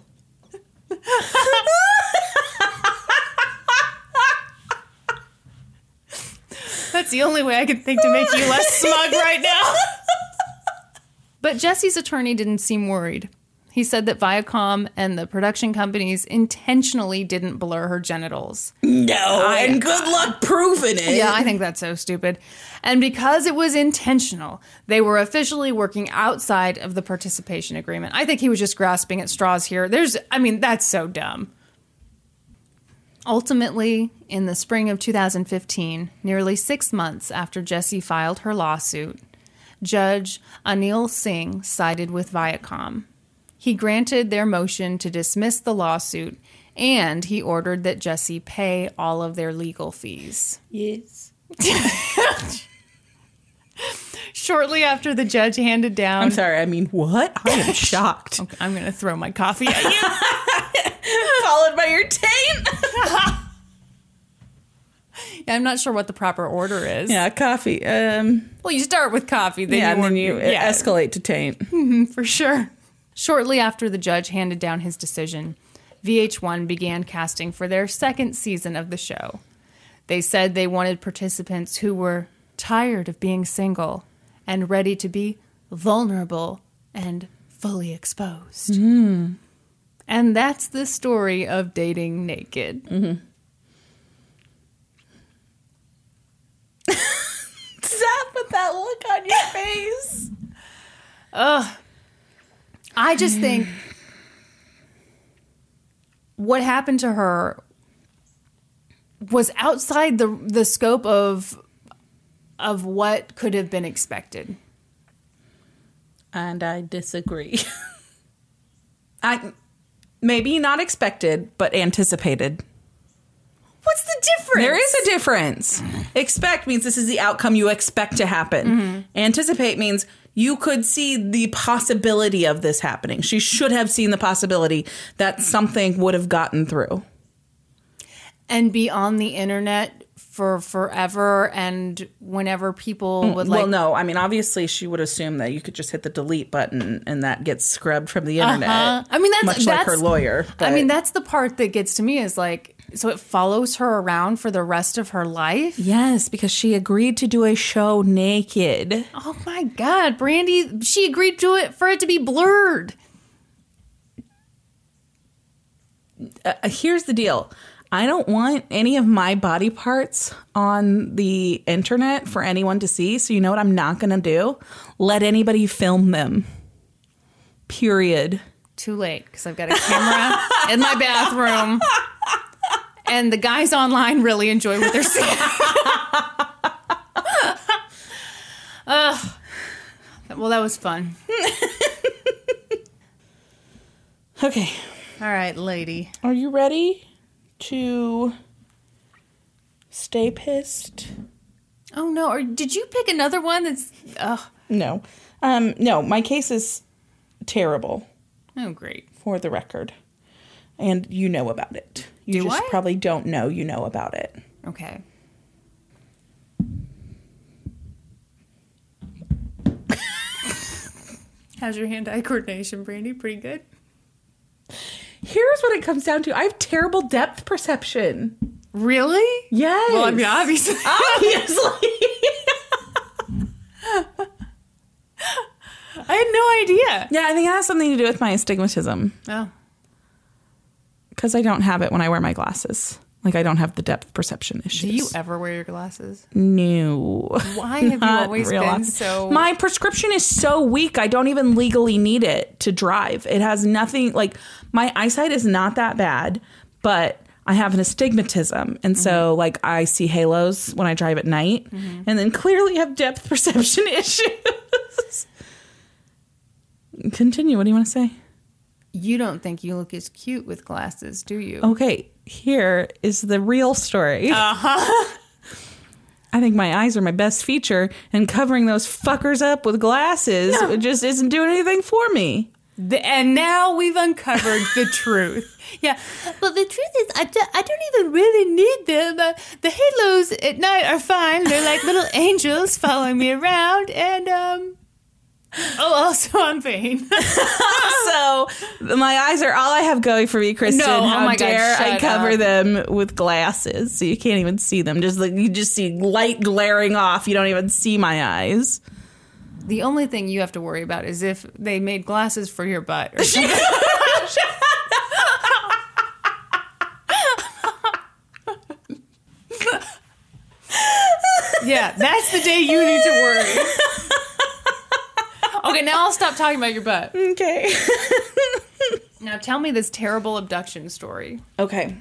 That's the only way I can think to make you less smug right now. But Jessie's attorney didn't seem worried. He said that Viacom and the production companies intentionally didn't blur her genitals. No, I, and good luck proving it. Yeah, I think that's so stupid. And because it was intentional, they were officially working outside of the participation agreement. I think he was just grasping at straws here. There's, I mean, that's so dumb. Ultimately, in the spring of two thousand fifteen, nearly six months after Jessie filed her lawsuit, Judge Anil Singh sided with Viacom. He granted their motion to dismiss the lawsuit, and he ordered that Jessie pay all of their legal fees. Yes. Shortly after the judge handed down... I'm sorry, I mean, what? I am shocked. Okay, I'm going to throw my coffee at you. Followed by your taint. Yeah, I'm not sure what the proper order is. Yeah, coffee. Um, Well, you start with coffee. Then yeah, you and then work- you yeah. escalate to taint. For sure. Shortly after the judge handed down his decision, V H one began casting for their second season of the show. They said they wanted participants who were tired of being single and ready to be vulnerable and fully exposed. Mm. And that's the story of dating naked. Mm-hmm. Stop with that look on your face. Ugh. I just think what happened to her was outside the the scope of of what could have been expected. And I disagree. I Maybe not expected, but anticipated. What's the difference? There is a difference. Expect means this is the outcome you expect to happen. Mm-hmm. Anticipate means you could see the possibility of this happening. She should have seen the possibility that something would have gotten through. And be on the internet for forever, and whenever people would like... Well, no. I mean, obviously, she would assume that you could just hit the delete button and that gets scrubbed from the internet. Uh-huh. I mean, that's... Much that's, like her lawyer. But. I mean, that's the part that gets to me is like... So it follows her around for the rest of her life? Yes, because she agreed to do a show naked. Oh my God, Brandy, she agreed to it for it to be blurred. Uh, here's the deal. I don't want any of my body parts on the internet for anyone to see. So you know what I'm not going to do? Let anybody film them. Period. Too late, because I've got a camera in my bathroom. And the guys online really enjoy what they're seeing. uh, well, that was fun. Okay. All right, lady. Are you ready to stay pissed? Oh, no. Or did you pick another one that's... Uh. No. Um, no, my case is terrible. Oh, great. For the record. And you know about it. You Do just I? probably don't know you know about it. Okay. How's your hand-eye coordination, Brandy? Pretty good? Here's what it comes down to. I have terrible depth perception. Really? Yes. Well, I mean, obviously. Obviously. I had no idea. Yeah, I think it has something to do with my astigmatism. Oh. Because I don't have it when I wear my glasses. Like, I don't have the depth perception issues. Do you ever wear your glasses? No. Why have you always been often. so... My prescription is so weak, I don't even legally need it to drive. It has nothing... Like, my eyesight is not that bad, but I have an astigmatism. And mm-hmm. so, like, I see halos when I drive at night, mm-hmm. and then clearly have depth perception issues. Continue. What do you want to say? You don't think you look as cute with glasses, do you? Okay, here is the real story. Uh-huh. I think my eyes are my best feature, and covering those fuckers up with glasses no. it just isn't doing anything for me. The, and now we've uncovered the truth. Yeah, but the truth is, I, do, I don't even really need them. Uh, the halos at night are fine. They're like little angels following me around, and, um... Oh, also I'm vain. So my eyes are all I have going for me, Kristen. No, How oh my dare God, I cover up. them with glasses so you can't even see them. Just like you just see light glaring off. You don't even see my eyes. The only thing you have to worry about is if they made glasses for your butt or something. Yeah, that's the day you need to worry. Okay, now I'll stop talking about your butt. Okay. Now tell me this terrible abduction story. Okay.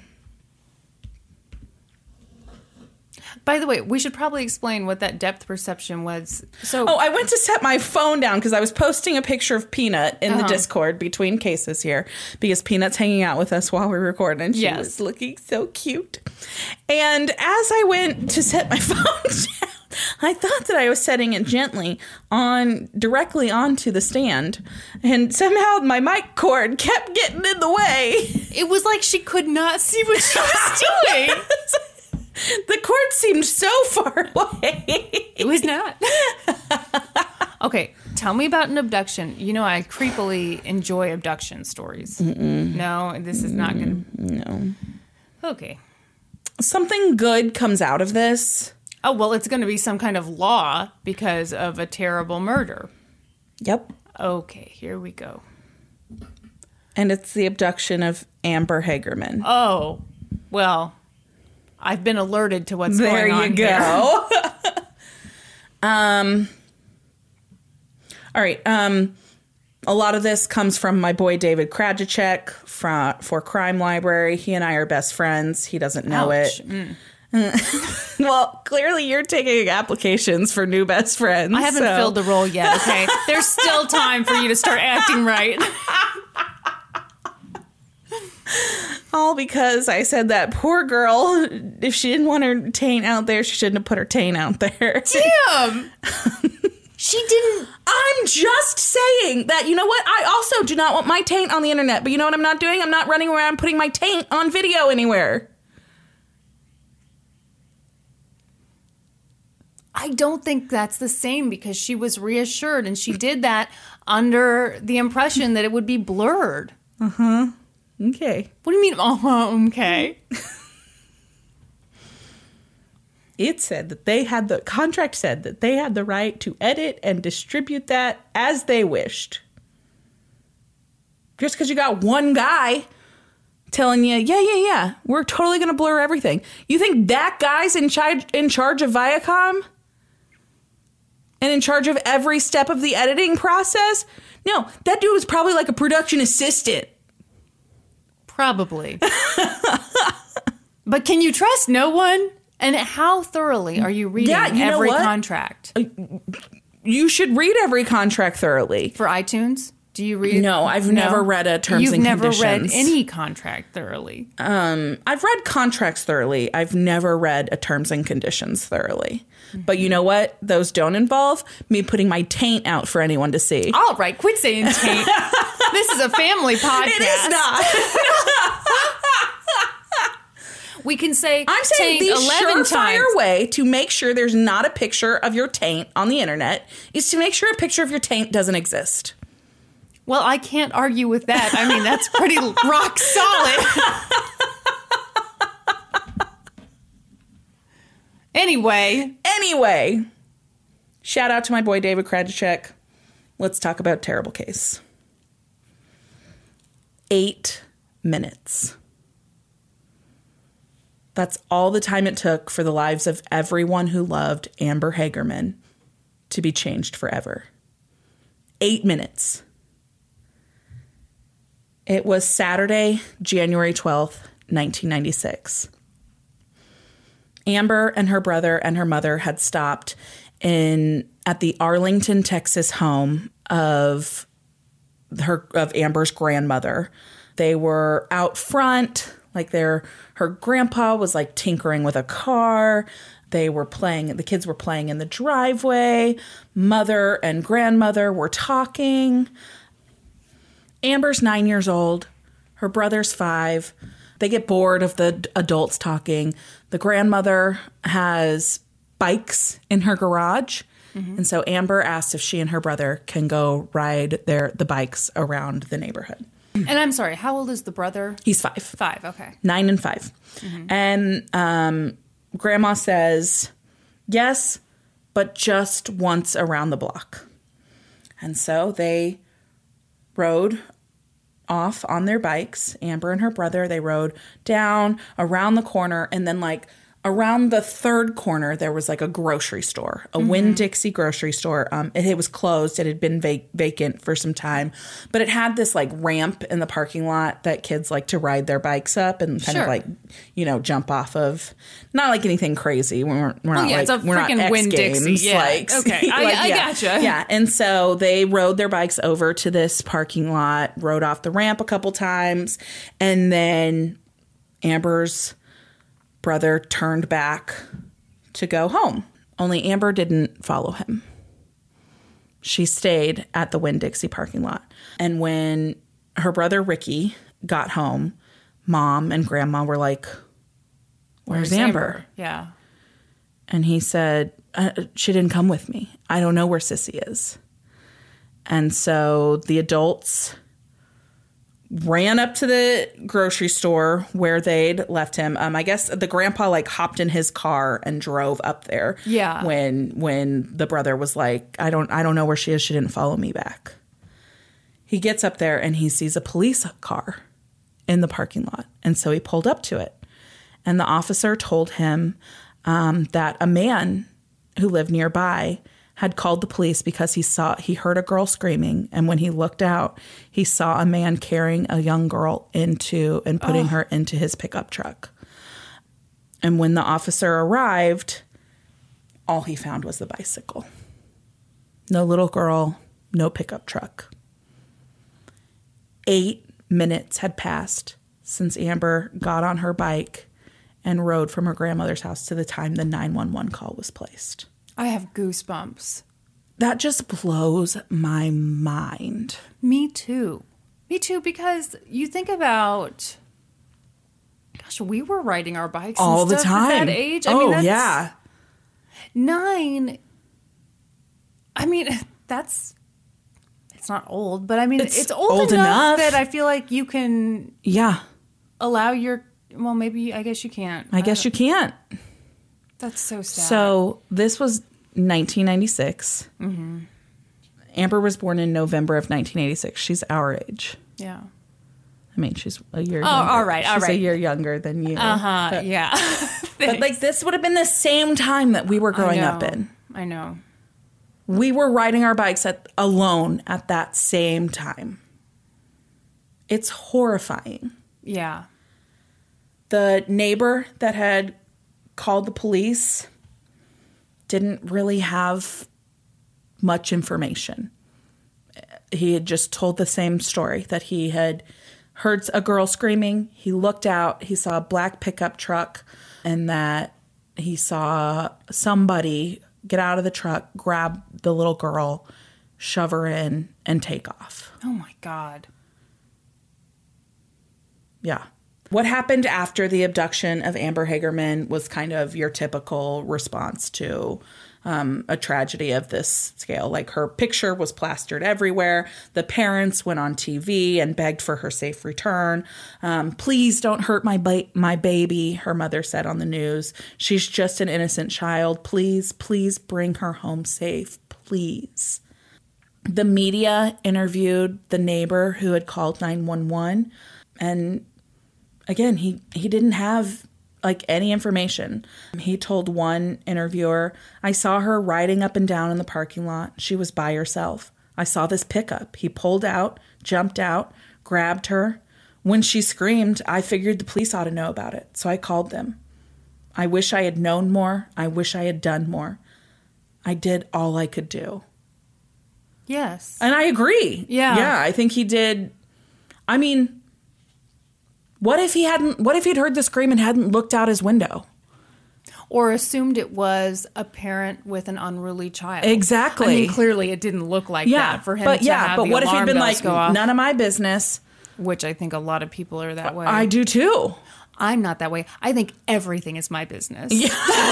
By the way, we should probably explain what that depth perception was. So, oh, I went to set my phone down because I was posting a picture of Peanut in uh-huh. the Discord between cases here because Peanut's hanging out with us while we're recording. And she yes. was looking so cute. And as I went to set my phone down, I thought that I was setting it gently on directly onto the stand, and somehow my mic cord kept getting in the way. It was like she could not see what she was doing. The cord seemed so far away. It was not. Okay, tell me about an abduction. You know, I creepily enjoy abduction stories. Mm-mm. No, this is not going to... No. Okay. Something good comes out of this. Oh, well, it's going to be some kind of law because of a terrible murder. Yep. Okay, here we go. And it's the abduction of Amber Hagerman. Oh, well, I've been alerted to what's there going on There you go. um. All right. Um. A lot of this comes from my boy David Krajicek from for Crime Library. He and I are best friends. He doesn't know Ouch. it. Mm. Well, clearly you're taking applications for new best friends. I haven't so. filled the role yet, okay? There's still time for you to start acting right. all because I said that poor girl, if she didn't want her taint out there, she shouldn't have put her taint out there. Damn! She didn't. I'm just saying that, you know what? I also do not want my taint on the internet. But you know what I'm not doing? I'm not running around putting my taint on video anywhere. I don't think that's the same because she was reassured and she did that under the impression that it would be blurred. Uh-huh. Okay. What do you mean, uh-huh, okay? It said that they had the contract said that they had the right to edit and distribute that as they wished. Just because you got one guy telling you, yeah, yeah, yeah, we're totally going to blur everything. You think that guy's in charge in charge of Viacom? And in charge of every step of the editing process? No, that dude was probably like a production assistant. Probably. But can you trust no one? And how thoroughly are you reading yeah, you know every what? contract? You should read every contract thoroughly. For iTunes? Do you read? No, I've no? never read a terms You've and never conditions. read any contract thoroughly. Um, I've read contracts thoroughly. I've never read a terms and conditions thoroughly. Mm-hmm. But you know what? Those don't involve me putting my taint out for anyone to see. All right, quit saying taint. This is a family podcast. It is not. We can say I'm saying taint the eleven surefire times. way to make sure there's not a picture of your taint on the internet is to make sure a picture of your taint doesn't exist. Well, I can't argue with that. I mean, that's pretty rock solid. Anyway. Anyway. Shout out to my boy David Krajicek. Let's talk about Terrible Case. Eight minutes. That's all the time it took for the lives of everyone who loved Amber Hagerman to be changed forever. Eight minutes. It was Saturday, January twelfth, nineteen ninety-six. Amber and her brother and her mother had stopped in at the Arlington, Texas home of her of Amber's grandmother. They were out front, like their her grandpa was like tinkering with a car. They were playing, the kids were playing in the driveway. Mother and grandmother were talking. Amber's nine years old. Her brother's five. They get bored of the adults talking. The grandmother has bikes in her garage. Mm-hmm. And so Amber asks if she and her brother can go ride their the bikes around the neighborhood. And I'm sorry, how old is the brother? He's five. Five, okay. Nine and five. Mm-hmm. And um, Grandma says, yes, but just once around the block. And so they rode off on their bikes. Amber and her brother, they rode down around the corner, and then like around the third corner, there was like a grocery store, a mm-hmm. Winn-Dixie grocery store. Um, it, it was closed. It had been vac- vacant for some time, but it had this like ramp in the parking lot that kids like to ride their bikes up and kind sure. of like, you know, jump off of. Not like anything crazy. We're, we're well, not yeah, like, it's a we're not freaking X Winn-Dixie. Games. Yeah. Like, okay, I, like, I yeah. gotcha. Yeah, and so they rode their bikes over to this parking lot, rode off the ramp a couple times, and then Amber's brother turned back to go home. Only Amber didn't follow him. She stayed at the Winn-Dixie parking lot. And when her brother Ricky got home, Mom and Grandma were like, where's, where's Amber? Amber? Yeah. And he said, uh, she didn't come with me. I don't know where Sissy is. And so the adults ran up to the grocery store where they'd left him. Um, I guess the grandpa like hopped in his car and drove up there. Yeah. When when the brother was like, I don't I don't know where she is. She didn't follow me back. He gets up there and he sees a police car in the parking lot. And so he pulled up to it. And the officer told him um, that a man who lived nearby had called the police because he saw he heard a girl screaming, and when he looked out, he saw a man carrying a young girl into and putting oh. her into his pickup truck. And when the officer arrived, all he found was the bicycle. No little girl, no pickup truck. Eight minutes had passed since Amber got on her bike and rode from her grandmother's house to the time the nine one one call was placed. I have goosebumps. That just blows my mind. Me too. Me too, because you think about, gosh, we were riding our bikes all and the stuff time. at that age. I oh, mean, that's, yeah. Nine, I mean, that's, it's not old, but I mean, it's, it's old, old enough, enough that I feel like you can yeah. allow your, well, maybe, I guess you can't. I guess you can't. That's so sad. So this was nineteen ninety-six. Mm-hmm. Amber was born in November of nineteen eighty-six. She's our age. Yeah. I mean, she's a year Oh, younger. all right, all she's right. a year younger than you. Uh-huh, But, yeah. but like this would have been the same time that we were growing up in. I know. We were riding our bikes at, alone at that same time. It's horrifying. Yeah. The neighbor that had called the police didn't really have much information. He had just told the same story, that he had heard a girl screaming. He looked out, he saw a black pickup truck, and that he saw somebody get out of the truck, grab the little girl, shove her in, and take off. Oh my God. Yeah. What happened after the abduction of Amber Hagerman was kind of your typical response to um, a tragedy of this scale. Like, her picture was plastered everywhere. The parents went on T V and begged for her safe return. Um, Please don't hurt my ba- my baby, her mother said on the news. She's just an innocent child. Please, please bring her home safe. Please. The media interviewed the neighbor who had called nine one one, and again, he, he didn't have like any information. He told one interviewer, I saw her riding up and down in the parking lot. She was by herself. I saw this pickup. He pulled out, jumped out, grabbed her. When she screamed, I figured the police ought to know about it. So I called them. I wish I had known more. I wish I had done more. I did all I could do. Yes. And I agree. Yeah. Yeah, I think he did. I mean, What if he hadn't, what if he'd heard the scream and hadn't looked out his window? Or assumed it was a parent with an unruly child. Exactly. I mean, clearly it didn't look like Yeah. that for him but to yeah, have but the what if he'd alarm been bells like, go off, none of my business? which I think a lot of people are that way. I do too. I'm not that way. I think everything is my business. Yeah.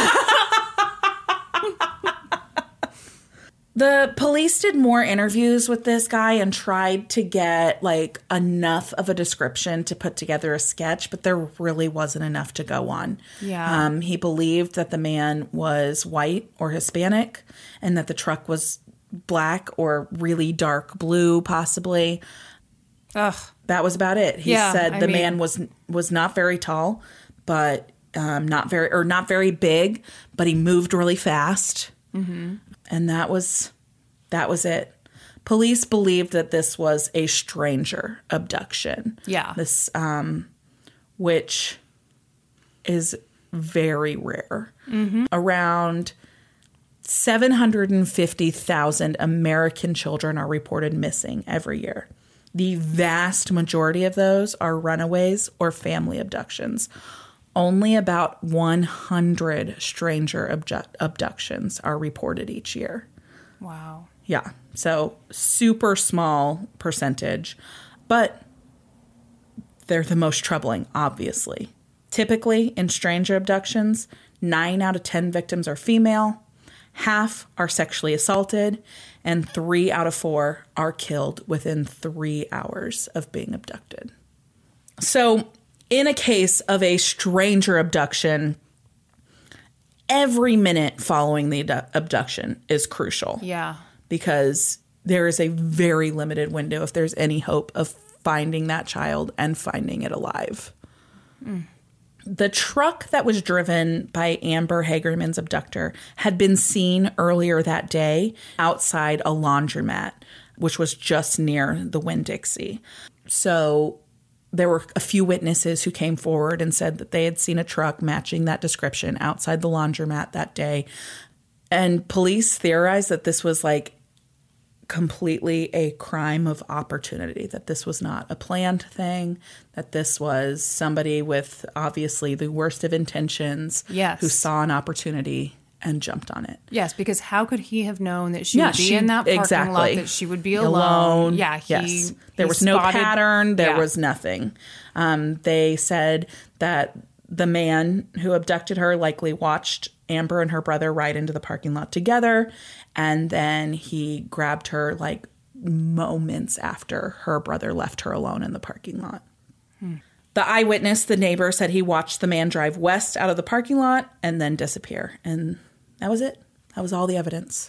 The police did more interviews with this guy and tried to get like enough of a description to put together a sketch, but there really wasn't enough to go on. Yeah. Um, he believed that the man was white or Hispanic and that the truck was black or really dark blue, possibly. Ugh. That was about it. He Yeah, said I the mean- man was was not very tall, but um, not very or not very big, but he moved really fast. Mm-hmm. And that was that was it. Police believed that this was a stranger abduction. Yeah. This um which is very rare. Mm-hmm. Around seven hundred fifty thousand American children are reported missing every year. The vast majority of those are runaways or family abductions. Only about one hundred stranger abdu- abductions are reported each year. Wow. Yeah, so super small percentage, but they're the most troubling, obviously. Typically, in stranger abductions, nine out of ten victims are female, half are sexually assaulted, and three out of four are killed within three hours of being abducted. So, in a case of a stranger abduction, every minute following the abdu- abduction is crucial. Yeah. Because there is a very limited window if there's any hope of finding that child and finding it alive. Mm. The truck that was driven by Amber Hagerman's abductor had been seen earlier that day outside a laundromat, which was just near the Winn-Dixie. So there were a few witnesses who came forward and said that they had seen a truck matching that description outside the laundromat that day. And police theorized that this was like completely a crime of opportunity, that this was not a planned thing, that this was somebody with obviously the worst of intentions yes. who saw an opportunity and jumped on it. Yes, because how could he have known that she yeah, would be she, in that parking exactly. lot, that she would be alone? alone. Yeah, he, yes. There he was no spotted, pattern. There yeah. was nothing. Um, they said that the man who abducted her likely watched Amber and her brother ride into the parking lot together, and then he grabbed her like moments after her brother left her alone in the parking lot. Hmm. The eyewitness, the neighbor, said he watched the man drive west out of the parking lot and then disappear. And that was it. That was all the evidence.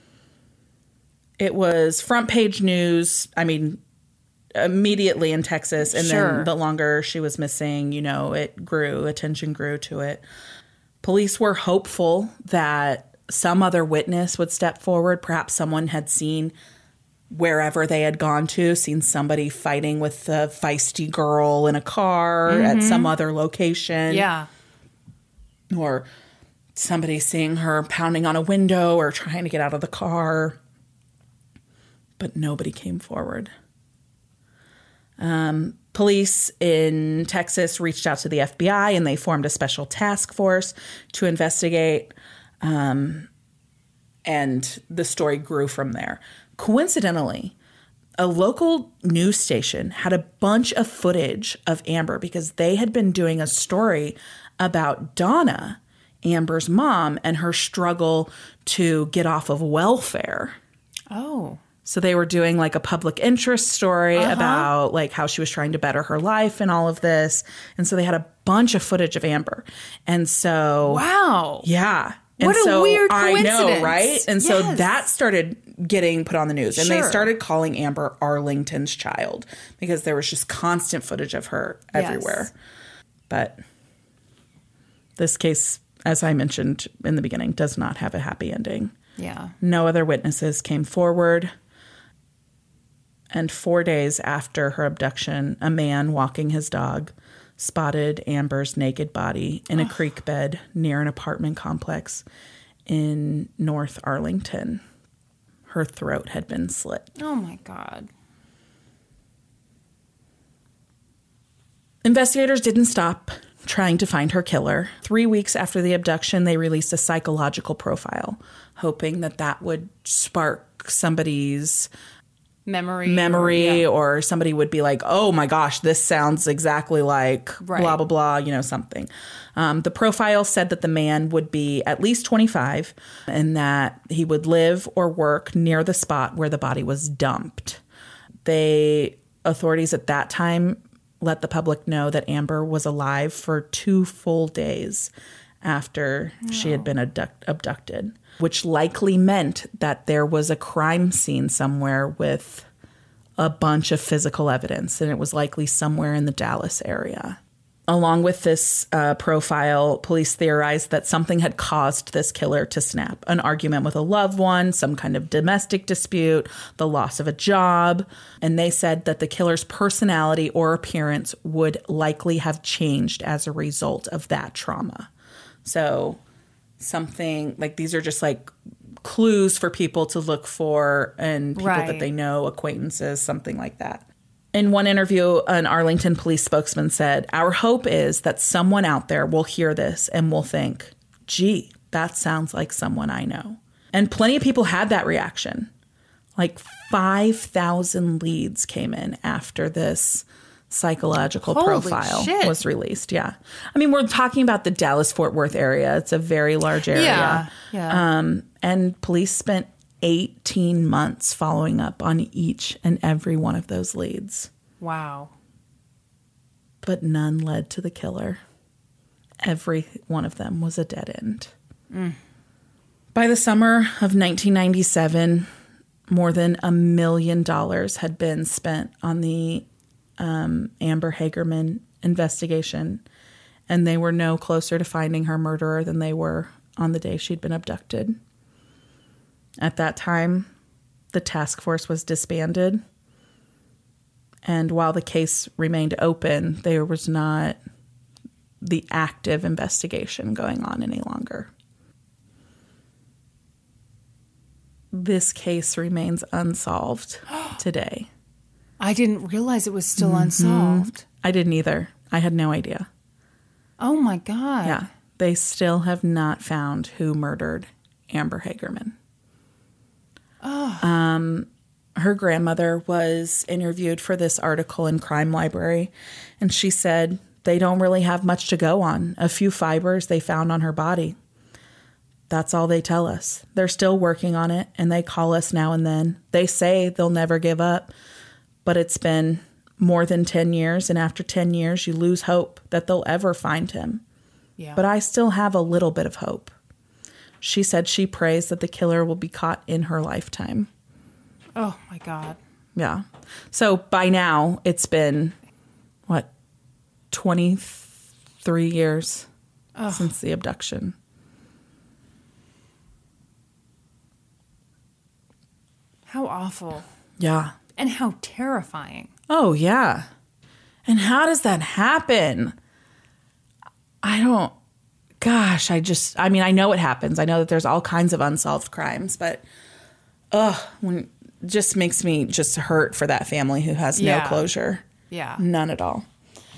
It was front page news. I mean, immediately in Texas. And sure. then the longer she was missing, you know, it grew. Attention grew to it. Police were hopeful that some other witness would step forward. Perhaps someone had seen wherever they had gone to, seen somebody fighting with a feisty girl in a car mm-hmm. at some other location. Yeah. Or somebody seeing her pounding on a window or trying to get out of the car. But nobody came forward. Um, police in Texas reached out to the F B I and they formed a special task force to investigate. Um, and the story grew from there. Coincidentally, a local news station had a bunch of footage of Amber because they had been doing a story about Donna, Amber's mom, and her struggle to get off of welfare. Oh. So they were doing like a public interest story uh-huh. about like how she was trying to better her life and all of this. And so they had a bunch of footage of Amber. And so... Wow. Yeah. And what a so, weird coincidence. I know, right? And so yes. that started getting put on the news. And sure. they started calling Amber Arlington's child because there was just constant footage of her everywhere. Yes. But this case, as I mentioned in the beginning, does not have a happy ending. Yeah. No other witnesses came forward. And four days after her abduction, a man walking his dog spotted Amber's naked body in a oh. creek bed near an apartment complex in North Arlington. Her throat had been slit. Oh, my God. Investigators didn't stop trying to find her killer. Three weeks after the abduction, they released a psychological profile, hoping that that would spark somebody's memory memory or, yeah. or somebody would be like, oh my gosh, this sounds exactly like right. blah, blah, blah, you know, something. Um, the profile said that the man would be at least twenty-five and that he would live or work near the spot where the body was dumped. They, authorities at that time, let the public know that Amber was alive for two full days after oh. she had been abduct- abducted. Which likely meant that there was a crime scene somewhere with a bunch of physical evidence, and it was likely somewhere in the Dallas area. Along with this uh, profile, police theorized that something had caused this killer to snap. An argument with a loved one, some kind of domestic dispute, the loss of a job. And they said that the killer's personality or appearance would likely have changed as a result of that trauma. So... something like these are just like clues for people to look for and people right. that they know, acquaintances, something like that. In one interview, an Arlington police spokesman said, "Our hope is that someone out there will hear this and will think, gee, that sounds like someone I know." And plenty of people had that reaction. Like five thousand leads came in after this psychological Holy profile shit. was released. Yeah. I mean, we're talking about the Dallas-Fort Worth area. It's a very large area. Yeah. yeah. Um, and police spent eighteen months following up on each and every one of those leads. Wow. But none led to the killer. Every one of them was a dead end. Mm. By the summer of nineteen ninety-seven, more than a million dollars had been spent on the Um, Amber Hagerman investigation, and they were no closer to finding her murderer than they were on the day she'd been abducted. At that time, the task force was disbanded, and while the case remained open, there was not the active investigation going on any longer. this case remains unsolved today. I didn't realize it was still mm-hmm. unsolved. I didn't either. I had no idea. Oh, my God. Yeah. They still have not found who murdered Amber Hagerman. Oh. Um, her grandmother was interviewed for this article in Crime Library, and she said they don't really have much to go on. A few fibers they found on her body. That's all they tell us. They're still working on it, and they call us now and then. They say they'll never give up, but it's been more than ten years, and after ten years, you lose hope that they'll ever find him. Yeah. But I still have a little bit of hope. She said she prays that the killer will be caught in her lifetime. Oh, my God. Yeah. So by now, it's been, what, twenty-three years oh. since the abduction. How awful. Yeah. And how terrifying. Oh, yeah. And how does that happen? I don't, gosh, I just, I mean, I know it happens. I know that there's all kinds of unsolved crimes, but, ugh, when, just makes me just hurt for that family who has yeah. no closure. Yeah. None at all.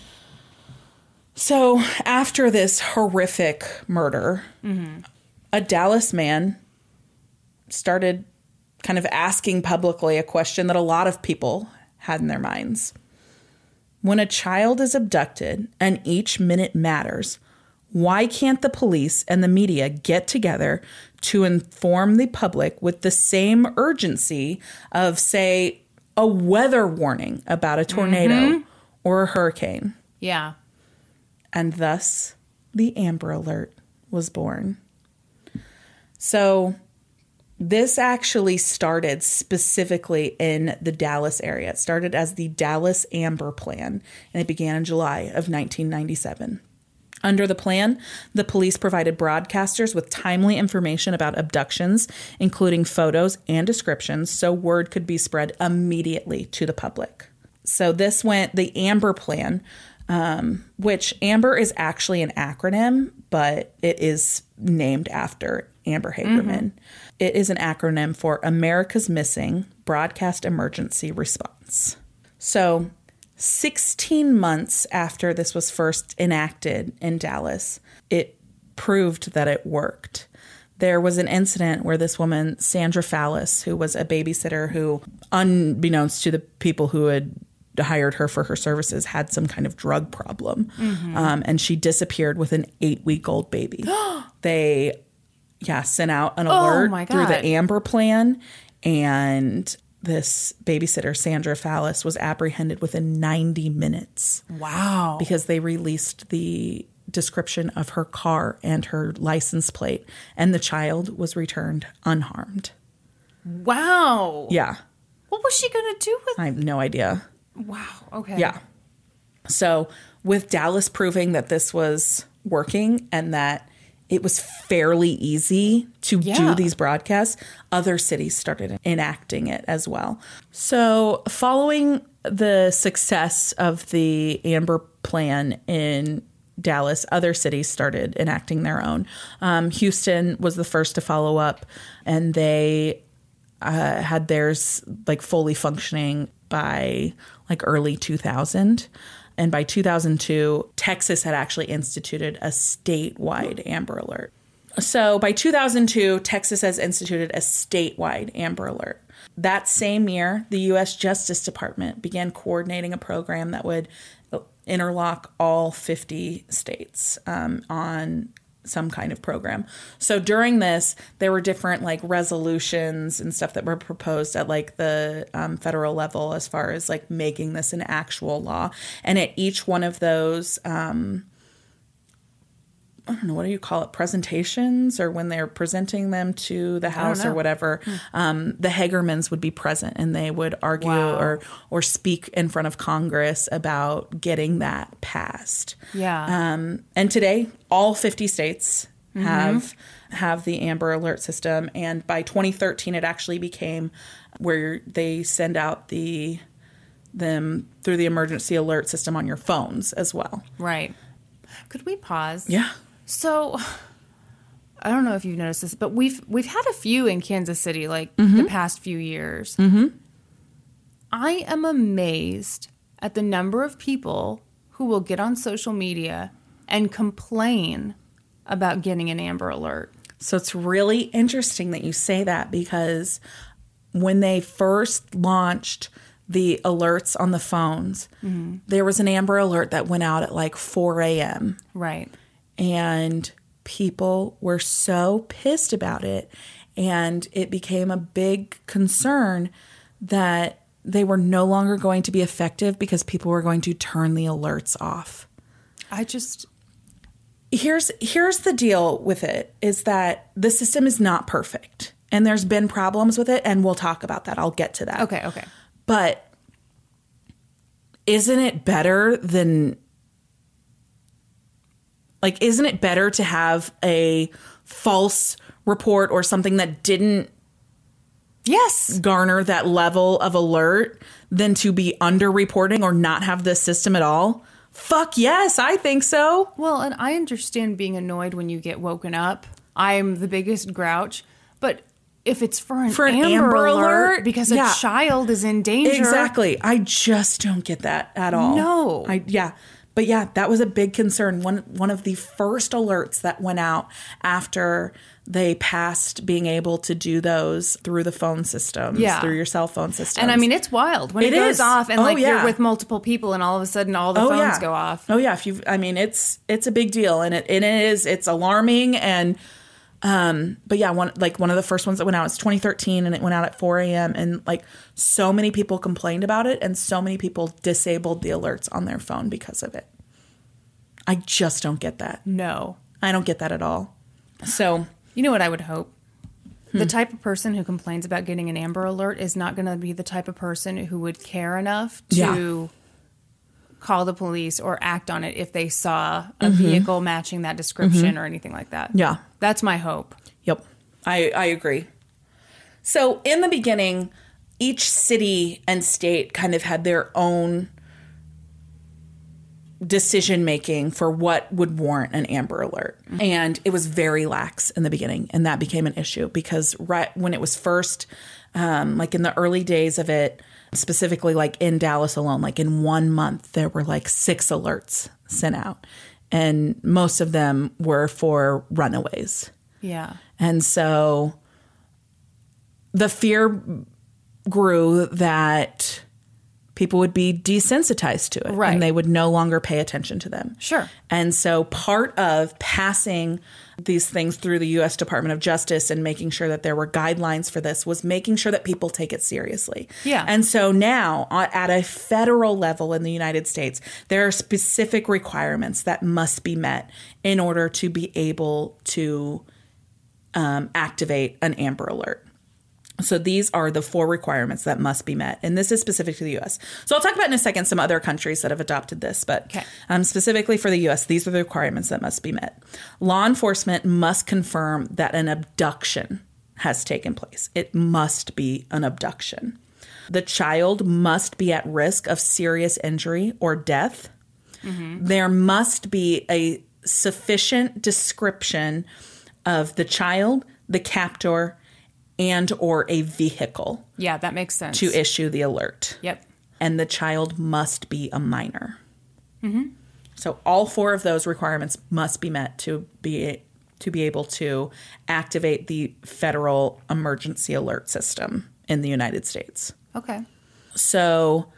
So after this horrific murder, mm-hmm. a Dallas man started kind of asking publicly a question that a lot of people had in their minds. When a child is abducted and each minute matters, why can't the police and the media get together to inform the public with the same urgency of, say, a weather warning about a tornado mm-hmm. or a hurricane? Yeah. And thus, the Amber Alert was born. So this actually started specifically in the Dallas area. It started as the Dallas Amber Plan, and it began in July of nineteen ninety-seven. Under the plan, the police provided broadcasters with timely information about abductions, including photos and descriptions, so word could be spread immediately to the public. So this went, the Amber Plan, um, which Amber is actually an acronym, but it is named after Amber Hagerman. Mm-hmm. It is an acronym for America's Missing Broadcast Emergency Response. So sixteen months after this was first enacted in Dallas, it proved that it worked. There was an incident where this woman, Sandra Fallis, who was a babysitter who, unbeknownst to the people who had hired her for her services, had some kind of drug problem. Mm-hmm. Um, and she disappeared with an eight-week-old baby. They, yeah, sent out an alert oh through the Amber Plan, and this babysitter, Sandra Fallis, was apprehended within ninety minutes. Wow. Because they released the description of her car and her license plate, and the child was returned unharmed. Wow. Yeah. What was she going to do with it? I have no idea. Wow. Okay. Yeah. So with Dallas proving that this was working and that it was fairly easy to yeah. do these broadcasts, other cities started enacting it as well. So following the success of the Amber Plan in Dallas, other cities started enacting their own. Um, Houston was the first to follow up, and they uh, had theirs like fully functioning by like early two thousand. And by two thousand two, Texas had actually instituted a statewide Amber Alert. So by two thousand two, Texas has instituted a statewide Amber Alert. That same year, the U S Justice Department began coordinating a program that would interlock all fifty states um, on some kind of program. So during this, there were different like resolutions and stuff that were proposed at like the um, federal level as far as like making this an actual law. And at each one of those, um, I don't know, what do you call it? Presentations, or when they're presenting them to the House or whatever, hmm. um, the Hagermans would be present and they would argue wow. or or speak in front of Congress about getting that passed. Yeah. Um, and today, all fifty states mm-hmm. have have the Amber Alert system, and by twenty thirteen, it actually became where they send out the them through the emergency alert system on your phones as well. Right. Could we pause? Yeah. So, I don't know if you've noticed this, but we've we've had a few in Kansas City, like mm-hmm. the past few years. Mm-hmm. I am amazed at the number of people who will get on social media and complain about getting an Amber Alert. So it's really interesting that you say that, because when they first launched the alerts on the phones, mm-hmm. there was an Amber Alert that went out at like four a.m. Right. And people were so pissed about it, and it became a big concern that they were no longer going to be effective because people were going to turn the alerts off. I just... Here's here's the deal with it, is that the system is not perfect, and there's been problems with it, and we'll talk about that. I'll get to that. Okay, okay. But isn't it better than, like, isn't it better to have a false report or something that didn't yes garner that level of alert than to be under-reporting or not have this system at all? Fuck yes, I think so. Well, and I understand being annoyed when you get woken up. I'm the biggest grouch. But if it's for an, for an Amber, Amber alert, alert because yeah. a child is in danger. Exactly. I just don't get that at all. No. I yeah. But yeah, that was a big concern. One one of the first alerts that went out after they passed being able to do those through the phone systems, yeah. through your cell phone system. And I mean, it's wild when it, it goes is. off and oh, like yeah. you're with multiple people and all of a sudden all the oh, phones yeah. go off. Oh yeah. If you, I mean, it's, it's a big deal, and it, and it is, it's alarming. And, um, but yeah, one, like one of the first ones that went out, it's twenty thirteen, and it went out at four a.m. and like so many people complained about it, and so many people disabled the alerts on their phone because of it. I just don't get that. No. I don't get that at all. So, you know what I would hope? Hmm. The type of person who complains about getting an Amber Alert is not going to be the type of person who would care enough to yeah. call the police or act on it if they saw a mm-hmm. vehicle matching that description mm-hmm. or anything like that. Yeah. That's my hope. Yep. I, I agree. So in the beginning, each city and state kind of had their own decision making for what would warrant an Amber Alert. Mm-hmm. And it was very lax in the beginning, and that became an issue because right when it was first, um, like in the early days of it, specifically like in Dallas alone, like in one month, there were like six alerts sent out, and most of them were for runaways. Yeah. And so the fear grew that people would be desensitized to it, right. and they would no longer pay attention to them. Sure. And so part of passing these things through the U S Department of Justice and making sure that there were guidelines for this was making sure that people take it seriously. Yeah. And so now at a federal level in the United States, there are specific requirements that must be met in order to be able to um, activate an Amber Alert. So these are the four requirements that must be met. And this is specific to the U S. So I'll talk about in a second some other countries that have adopted this. But okay. um, specifically for the U S, these are the requirements that must be met. Law enforcement must confirm that an abduction has taken place. It must be an abduction. The child must be at risk of serious injury or death. Mm-hmm. There must be a sufficient description of the child, the captor, and or a vehicle. Yeah, that makes sense. To issue the alert. Yep. And the child must be a minor. Mm-hmm. So all four of those requirements must be met to be to be able to activate the federal emergency alert system in the United States. Okay. So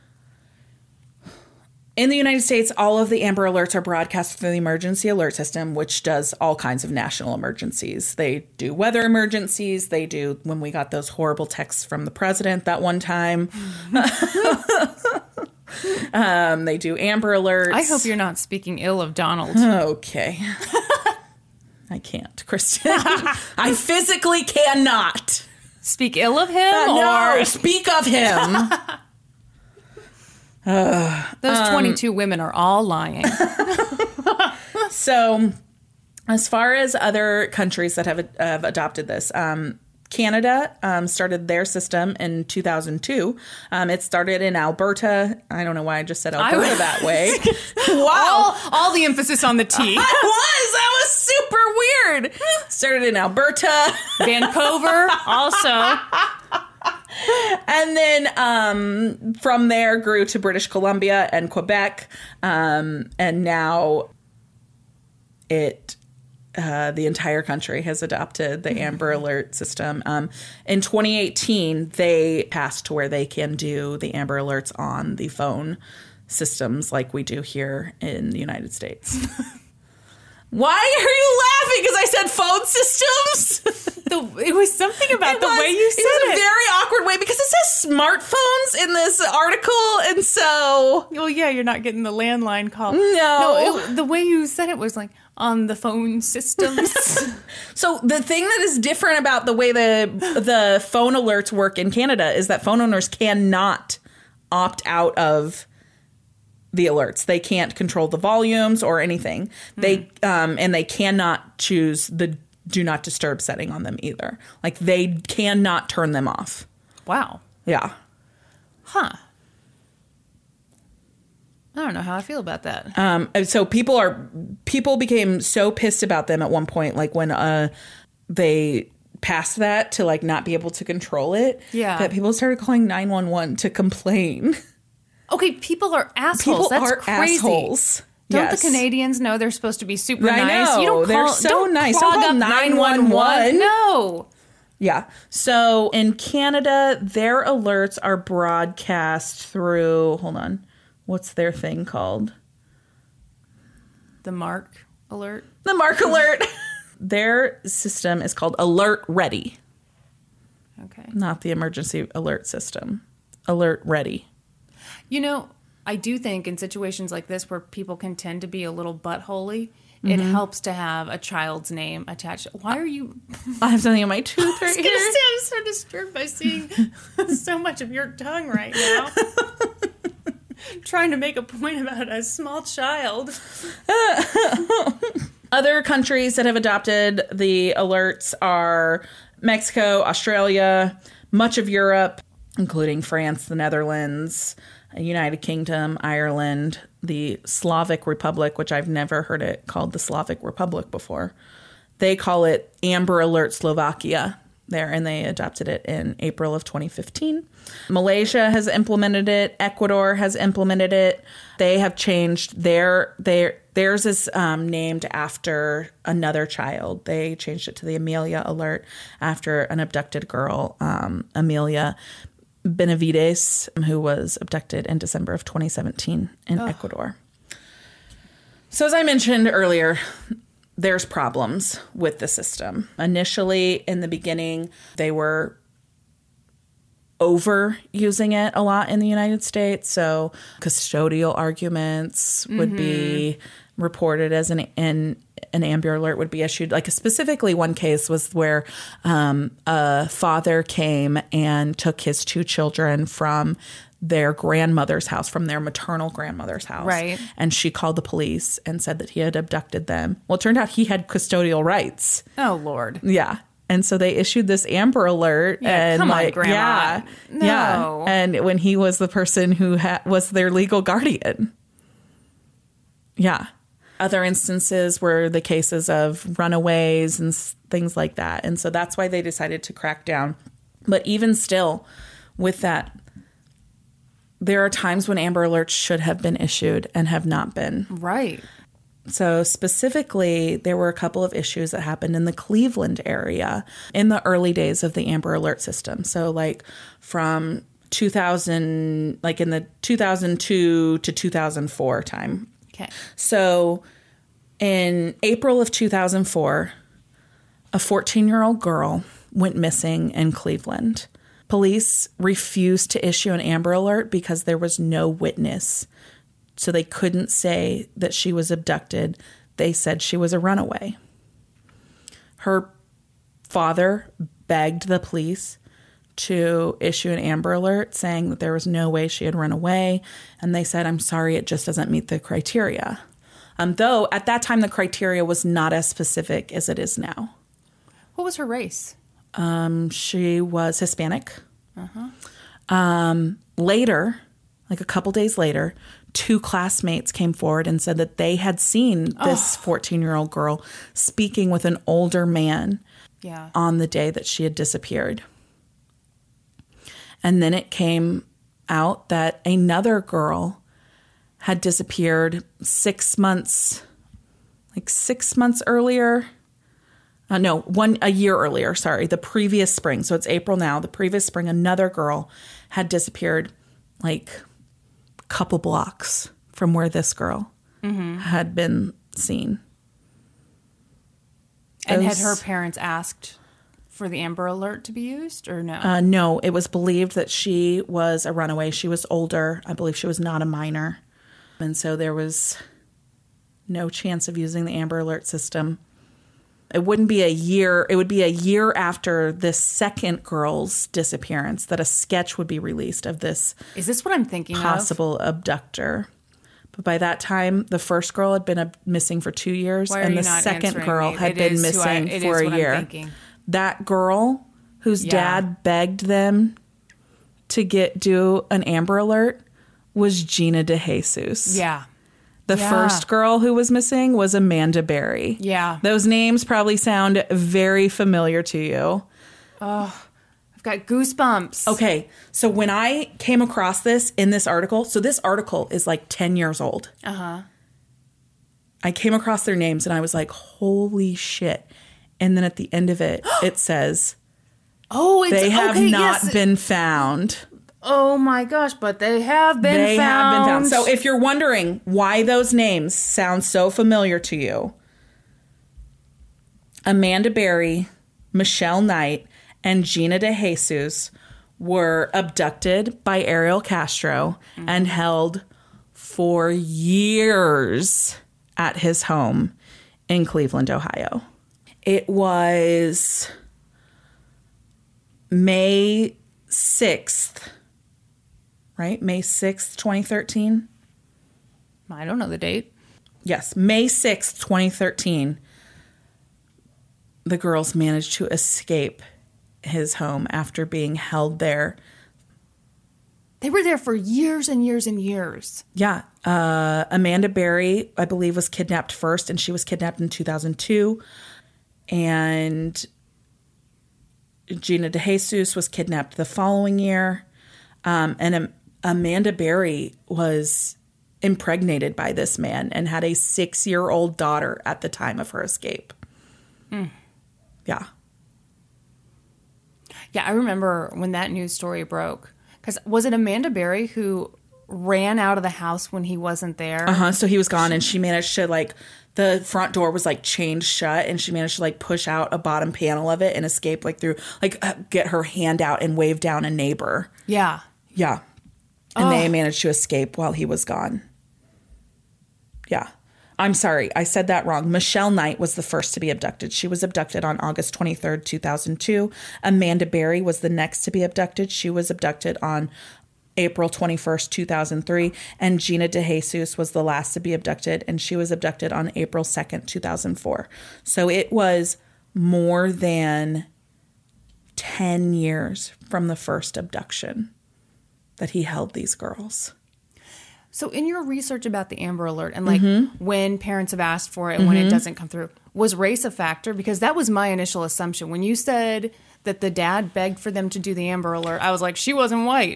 in the United States, all of the Amber Alerts are broadcast through the emergency alert system, which does all kinds of national emergencies. They do weather emergencies. They do, when we got those horrible texts from the president that one time. um, they do Amber Alerts. I hope you're not speaking ill of Donald. Okay. I can't, Kristen. I physically cannot. Speak ill of him? Uh, no, or speak of him. Uh, Those twenty-two um, women are all lying. So, as far as other countries that have, have adopted this, um, Canada um, started their system in two thousand two. Um, it started in Alberta. I don't know why I just said Alberta I, that way. Wow. All, all the emphasis on the T. I was. That was super weird. Started in Alberta. Vancouver also. And then um, from there grew to British Columbia and Quebec. Um, and now it... Uh, the entire country has adopted the Amber Alert system. Um, in twenty eighteen, they passed to where they can do the Amber Alerts on the phone systems like we do here in the United States. Why are you laughing? Because I said phone systems? The, it was something about it the was, way you said it. It was a very awkward way because it says smartphones in this article. And so... Well, yeah, you're not getting the landline call. No. no it, the way you said it was like, on the phone systems. So the thing that is different about the way the the phone alerts work in Canada is that phone owners cannot opt out of the alerts. They can't control the volumes or anything. Mm. They um, and they cannot choose the do not disturb setting on them either. Like they cannot turn them off. Wow. Yeah. Huh. I don't know how I feel about that. Um, so people are people became so pissed about them at one point, like when uh, they passed that to like not be able to control it. Yeah, that people started calling nine one one to complain. Okay, people are assholes. People That's are crazy. assholes. Don't yes. the Canadians know they're supposed to be super I nice? know. You don't call, They're so don't nice. Clog Don't call up nine one one. No. Yeah. So in Canada, their alerts are broadcast through. Hold on. What's their thing called? The Mark Alert? The Mark Alert. Their system is called Alert Ready. Okay. Not the emergency alert system. Alert Ready. You You know, I do think in situations like this where people can tend to be a little buttholy, mm-hmm. it helps to have a child's name attached. Why are you... I have something in my tooth right here. Say, I'm so disturbed by seeing so much of your tongue right now. Trying to make a point about a small child. Other countries that have adopted the alerts are Mexico, Australia, much of Europe, including France, the Netherlands, United Kingdom, Ireland, the Slavic Republic, which I've never heard it called the Slavic Republic before. They call it Amber Alert Slovakia there, and they adopted it in April of twenty fifteen. Malaysia has implemented it. Ecuador has implemented it. They have changed their their theirs is um, named after another child. They changed it to the Amelia Alert after an abducted girl, um, Amelia Benavides, who was abducted in December of twenty seventeen in oh. Ecuador. So as I mentioned earlier, there's problems with the system. Initially, in the beginning, they were overusing it a lot in the United States. So custodial arguments mm-hmm. would be reported as an, an an Amber Alert would be issued. Like specifically one case was where um, a father came and took his two children from their grandmother's house, from their maternal grandmother's house. Right. And she called the police and said that he had abducted them. Well, it turned out he had custodial rights. Oh, Lord. Yeah. And so they issued this Amber Alert. Yeah, and come like, on, Grandma. Yeah. No. Yeah. And when he was the person who ha- was their legal guardian. Yeah. Other instances were the cases of runaways and s- things like that. And so that's why they decided to crack down. But even still, with that, there are times when Amber Alerts should have been issued and have not been. Right. So specifically, there were a couple of issues that happened in the Cleveland area in the early days of the Amber Alert system. So like from two thousand, like in the two thousand two to two thousand four time. Okay. So in April of two thousand four, a fourteen-year-old girl went missing in Cleveland. Police refused to issue an Amber Alert because there was no witness. So they couldn't say that she was abducted. They said she was a runaway. Her father begged the police to issue an Amber Alert saying that there was no way she had run away. And they said, I'm sorry, it just doesn't meet the criteria. Um, though at that time, the criteria was not as specific as it is now. What was her race? Um, she was Hispanic. Uh-huh. Um, later, like a couple days later, two classmates came forward and said that they had seen this fourteen-year-old girl speaking with an older man Yeah. on the day that she had disappeared. And then it came out that another girl had disappeared six months, like six months earlier. Uh, no, one a year earlier, sorry, the previous spring. So it's April now. The previous spring, another girl had disappeared like a couple blocks from where this girl mm-hmm. had been seen. And Those, had her parents asked for the Amber Alert to be used or no? Uh, no, it was believed that she was a runaway. She was older. I believe she was not a minor. And so there was no chance of using the Amber Alert system. It wouldn't be a year. It would be a year after this second girl's disappearance that a sketch would be released of this. Is this what I'm thinking possible of? abductor. But by that time, the first girl had been uh, missing for two years, Why are and you the not second answering girl me? had It been is who missing I- it for is a what I'm year. thinking. That girl whose Yeah. dad begged them to get do an Amber Alert was Gina DeJesus. Yeah. The Yeah. first girl who was missing was Amanda Berry. Yeah. Those names probably sound very familiar to you. I've got goosebumps. Okay, so when I came across this in this article, so this article is like ten years old. Uh-huh. I came across their names and I was like, holy shit. And then at the end of it, it says, Oh, it's they have okay, not yes. been found. Oh my gosh, but they have been They found. have been found. So if you're wondering why those names sound so familiar to you, Amanda Berry, Michelle Knight, and Gina DeJesus were abducted by Ariel Castro mm-hmm. and held for years at his home in Cleveland, Ohio. It was May sixth, right? May sixth, twenty thirteen. I don't know the date. Yes, May sixth, twenty thirteen. The girls managed to escape his home after being held there. They were there for years and years and years. Yeah. Uh, Amanda Berry, I believe, was kidnapped first, and she was kidnapped in two thousand two. And Gina DeJesus was kidnapped the following year. Um, and um, Amanda Berry was impregnated by this man and had a six-year-old daughter at the time of her escape. Mm. Yeah. Yeah, I remember when that news story broke. Because was it Amanda Berry who ran out of the house when he wasn't there? Uh-huh. So he was gone, and she managed to, like, the front door was, like, chained shut, and she managed to, like, push out a bottom panel of it and escape, like, through, like, uh, get her hand out and wave down a neighbor. Yeah. Yeah. And Oh. they managed to escape while he was gone. Yeah. I'm sorry. I said that wrong. Michelle Knight was the first to be abducted. She was abducted on August twenty-third, two thousand two. Amanda Berry was the next to be abducted. She was abducted on April twenty-first, two thousand three. And Gina DeJesus was the last to be abducted, and she was abducted on April second, two thousand four. So it was more than ten years from the first abduction that he held these girls. So in your research about the Amber Alert and like Mm-hmm. when parents have asked for it and when it doesn't come through, was race a factor? Because that was my initial assumption. When you said that the dad begged for them to do the Amber Alert, I was like, she wasn't white.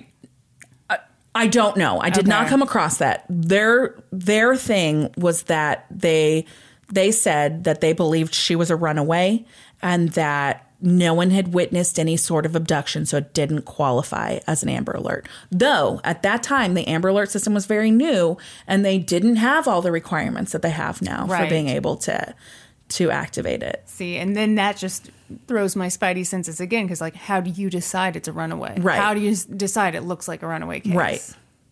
I don't know. I did Okay. not come across that. Their their thing was that they they said that they believed she was a runaway and that no one had witnessed any sort of abduction, so it didn't qualify as an Amber Alert. Though, at that time, the Amber Alert system was very new, and they didn't have all the requirements that they have now Right. for being able to to activate it. See, and then that just throws my spidey senses again because, like, how do you decide it's a runaway? Right. How do you s- decide it looks like a runaway case? Right.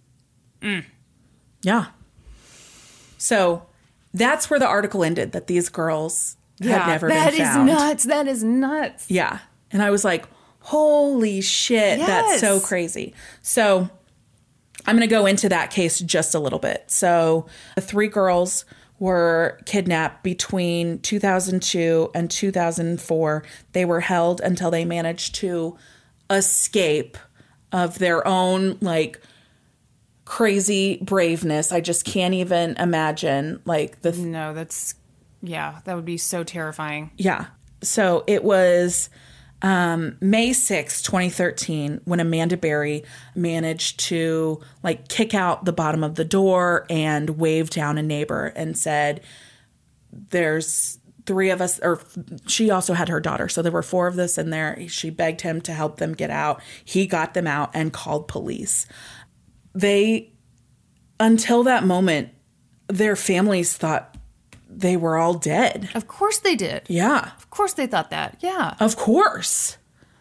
Yeah. So that's where the article ended, that these girls Yeah, had never that been is found. nuts. That is nuts. Yeah. And I was like, holy shit, that's Yes. so crazy. So I'm going to go into that case just a little bit. So the three girls were kidnapped between two thousand two and two thousand four. They were held until they managed to escape of their own, like, crazy braveness. I just can't even imagine like the... Th- no, that's... Yeah, that would be so terrifying. Yeah. So it was um, May sixth, twenty thirteen, when Amanda Berry managed to like kick out the bottom of the door and wave down a neighbor and said, there's three of us, or she also had her daughter. So there were four of us in there. She begged him to help them get out. He got them out and called police. They, until that moment, their families thought they were all dead. Of course they did. Yeah. Of course they thought that. Yeah. Of course.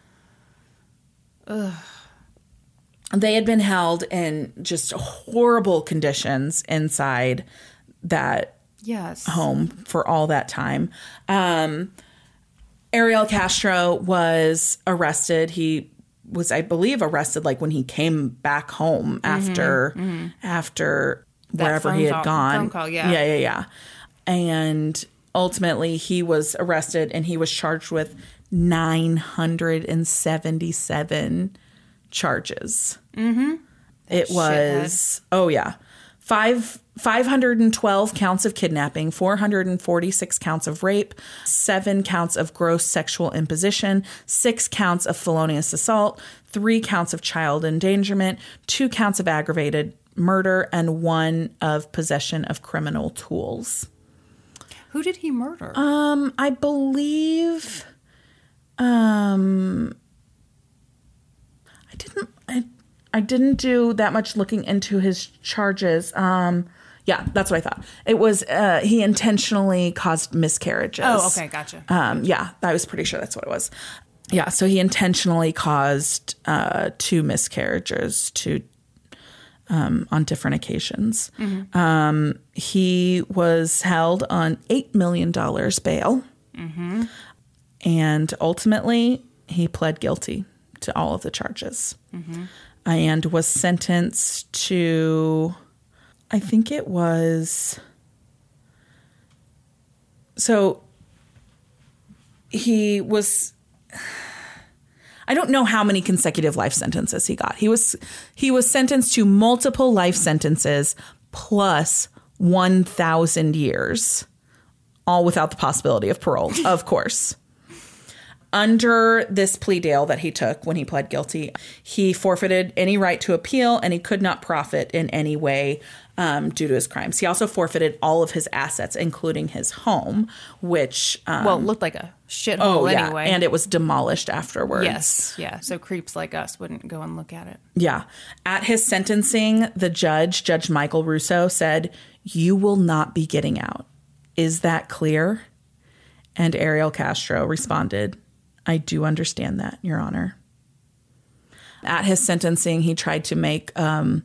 Ugh. They had been held in just horrible conditions inside that yes. home for all that time. Um, Ariel Castro was arrested. He was, I believe, arrested like when he came back home after mm-hmm. Mm-hmm. after that wherever he had call, gone. Phone call, yeah. Yeah, yeah, yeah. And ultimately, he was arrested and he was charged with nine hundred seventy-seven charges. Mm-hmm. It was, Shithead. oh, yeah. Five, five hundred twelve counts of kidnapping, four hundred forty-six counts of rape, seven counts of gross sexual imposition, six counts of felonious assault, three counts of child endangerment, two counts of aggravated murder, and one of possession of criminal tools. Who did he murder? Um, I believe, um, I didn't, I, I didn't do that much looking into his charges. Um, yeah, that's what I thought. It was, uh, he intentionally caused miscarriages. Oh, okay. Gotcha. Um, yeah, I was pretty sure that's what it was. Yeah. So he intentionally caused, uh, two miscarriages to Um, on different occasions. Mm-hmm. Um, he was held on eight million dollars bail. Mm-hmm. And ultimately, he pled guilty to all of the charges. Mm-hmm. And was sentenced to, I think it was, so he was... I don't know how many consecutive life sentences he got. He was he was sentenced to multiple life sentences plus one thousand years, all without the possibility of parole, of course. Under this plea deal that he took when he pled guilty, he forfeited any right to appeal and he could not profit in any way um, due to his crimes. He also forfeited all of his assets, including his home, which... Um, well, it looked like a shithole oh, yeah, anyway. And it was demolished afterwards. Yes, yeah. So creeps like us wouldn't go and look at it. Yeah. At his sentencing, the judge, Judge Michael Russo, said, "You will not be getting out. Is that clear?" And Ariel Castro responded, "I do understand that, Your Honor." At his sentencing, he tried to make um,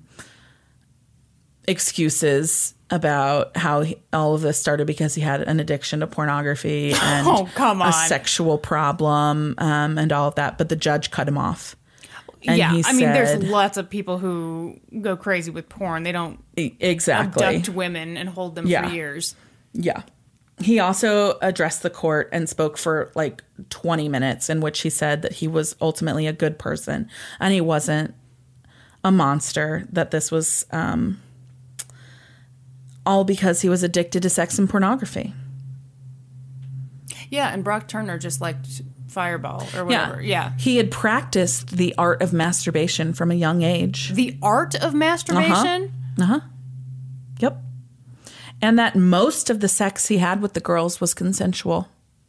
excuses about how he, all of this started because he had an addiction to pornography and oh, come on. a sexual problem um, and all of that. But the judge cut him off. And yeah, he I mean, said, there's lots of people who go crazy with porn. They don't exactly abduct women and hold them yeah. for years. Yeah. He also addressed the court and spoke for like twenty minutes, in which he said that he was ultimately a good person and he wasn't a monster, that this was um, all because he was addicted to sex and pornography. Yeah, and Brock Turner just liked Fireball or whatever. Yeah. yeah. He had practiced the art of masturbation from a young age. The art of masturbation? Uh-huh. Uh-huh. Yep. And that most of the sex he had with the girls was consensual.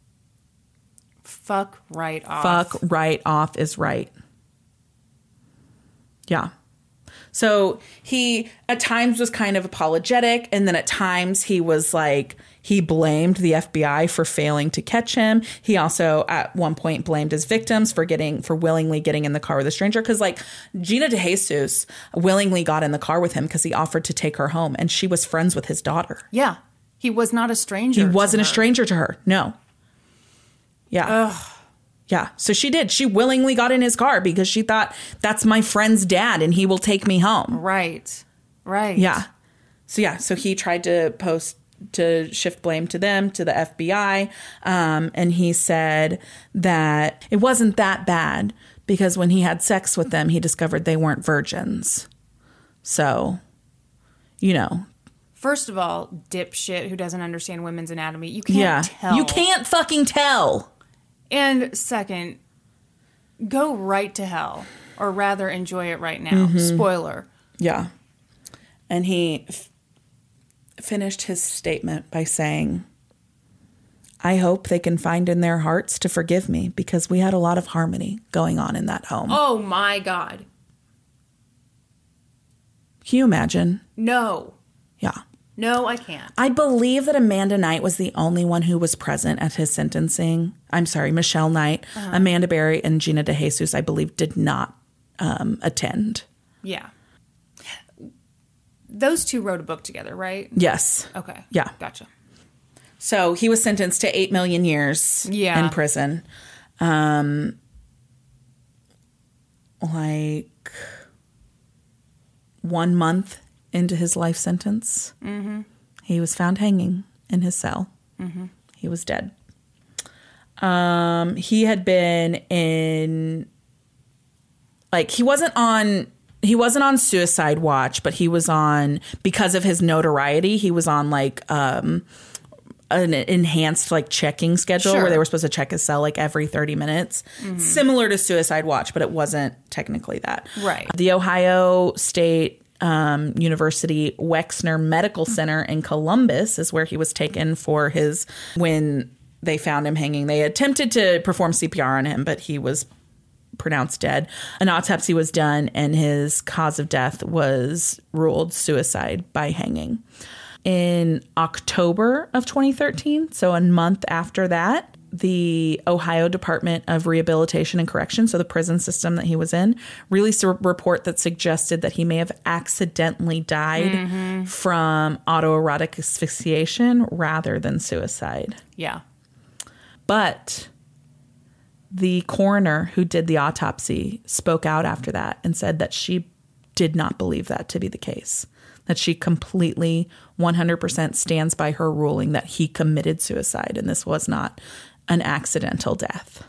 Fuck right off. Fuck right off is right. Yeah. So he at times was kind of apologetic, and then at times he was like, he blamed the F B I for failing to catch him. He also at one point blamed his victims for getting for willingly getting in the car with a stranger, because like Gina DeJesus willingly got in the car with him because he offered to take her home, and she was friends with his daughter. Yeah. He was not a stranger. He wasn't to a her. stranger to her. No. Yeah. Ugh. Yeah. So she did. She willingly got in his car because she thought, that's my friend's dad and he will take me home. Right. Right. Yeah. So yeah. So he tried to post to shift blame to them, to the F B I. Um, and he said that it wasn't that bad because when he had sex with them, he discovered they weren't virgins. So, you know. First of all, dipshit who doesn't understand women's anatomy. You can't Yeah. tell. You can't fucking tell. And second, go right to hell. Or rather, enjoy it right now. Mm-hmm. Spoiler. Yeah. And he f- finished his statement by saying, I hope they can find in their hearts to forgive me because we had a lot of harmony going on in that home. Oh my God. Can you imagine? No. Yeah. No, I can't. I believe that Amanda Knight was the only one who was present at his sentencing. I'm sorry, Michelle Knight, uh-huh. Amanda Berry, and Gina DeJesus, I believe, did not um, attend. Yeah. Those two wrote a book together, right? Yes. Okay. Yeah. Gotcha. So he was sentenced to eight million years yeah. in prison. Um, like one month into his life sentence, mm-hmm. he was found hanging in his cell. Mm-hmm. He was dead. Um, he had been in, like, he wasn't on... He wasn't on suicide watch, but he was on, because of his notoriety, he was on like um, an enhanced like checking schedule sure. where they were supposed to check his cell like every thirty minutes. Mm-hmm. Similar to suicide watch, but it wasn't technically that. Right. The Ohio State um, University Wexner Medical Center in Columbus is where he was taken for his, when they found him hanging. They attempted to perform C P R on him, but he was pronounced dead. An autopsy was done and his cause of death was ruled suicide by hanging. In October of twenty thirteen, so a month after that, the Ohio Department of Rehabilitation and Correction, so the prison system that he was in, released a report that suggested that he may have accidentally died mm-hmm. from autoerotic asphyxiation rather than suicide. Yeah. But the coroner who did the autopsy spoke out after that and said that she did not believe that to be the case, that she completely one hundred percent stands by her ruling that he committed suicide and this was not an accidental death.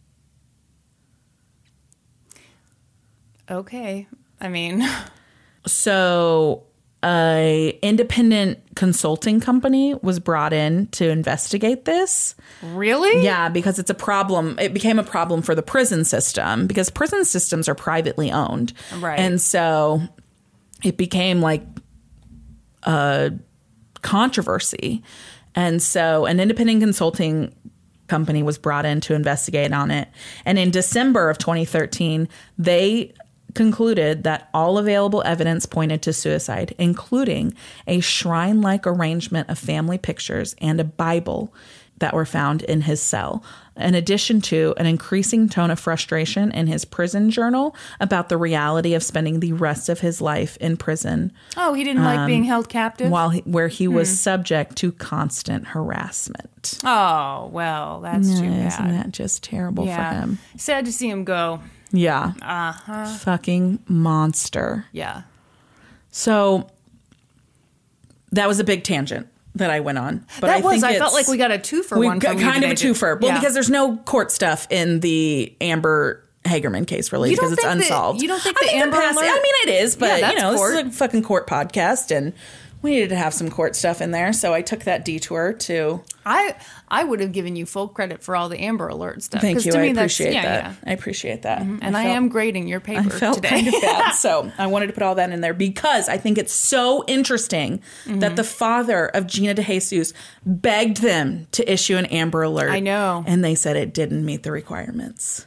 Okay. I mean... So a independent consulting company was brought in to investigate this. Really? Yeah, because it's a problem. It became a problem for the prison system because prison systems are privately owned. Right. And so it became like a controversy. And so an independent consulting company was brought in to investigate on it. And in December of twenty thirteen, they concluded that all available evidence pointed to suicide, including a shrine-like arrangement of family pictures and a Bible that were found in his cell, in addition to an increasing tone of frustration in his prison journal about the reality of spending the rest of his life in prison. Oh, he didn't um, like being held captive? While he, where he hmm. was subject to constant harassment. Oh, well, that's yeah, too bad. Isn't that just terrible yeah. for him? Sad to see him go. Yeah. Uh-huh. Fucking monster. Yeah. So that was a big tangent that I went on. But that I was. think I felt like we got a twofer we one got from kind you of a today. twofer. Well, yeah. because there's no court stuff in the Amber Hagerman case, really, you because it's unsolved. The, you don't think I the think Amber past, Alert? I mean, it is, but yeah, you know, court. this is a fucking court podcast, and we needed to have some court stuff in there, so I took that detour to... I I would have given you full credit for all the Amber Alert stuff. Thank you. To I me, appreciate yeah, that. Yeah. I appreciate that. Mm-hmm. And I, I felt, am grading your paper I felt today. kind of bad, so I wanted to put all that in there because I think it's so interesting mm-hmm. that the father of Gina DeJesus begged them to issue an Amber Alert. I know. And they said it didn't meet the requirements.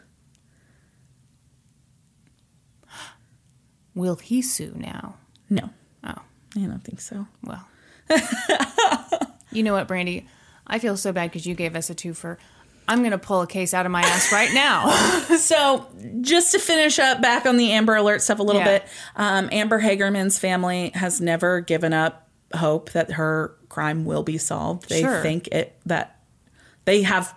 Will he sue now? No. Oh. I don't think so. Well. You know what, Brandy? I feel so bad because you gave us a twofer. I'm going to pull a case out of my ass right now. So just to finish up back on the Amber Alert stuff a little yeah. bit, um, Amber Hagerman's family has never given up hope that her crime will be solved. They sure. think it that they have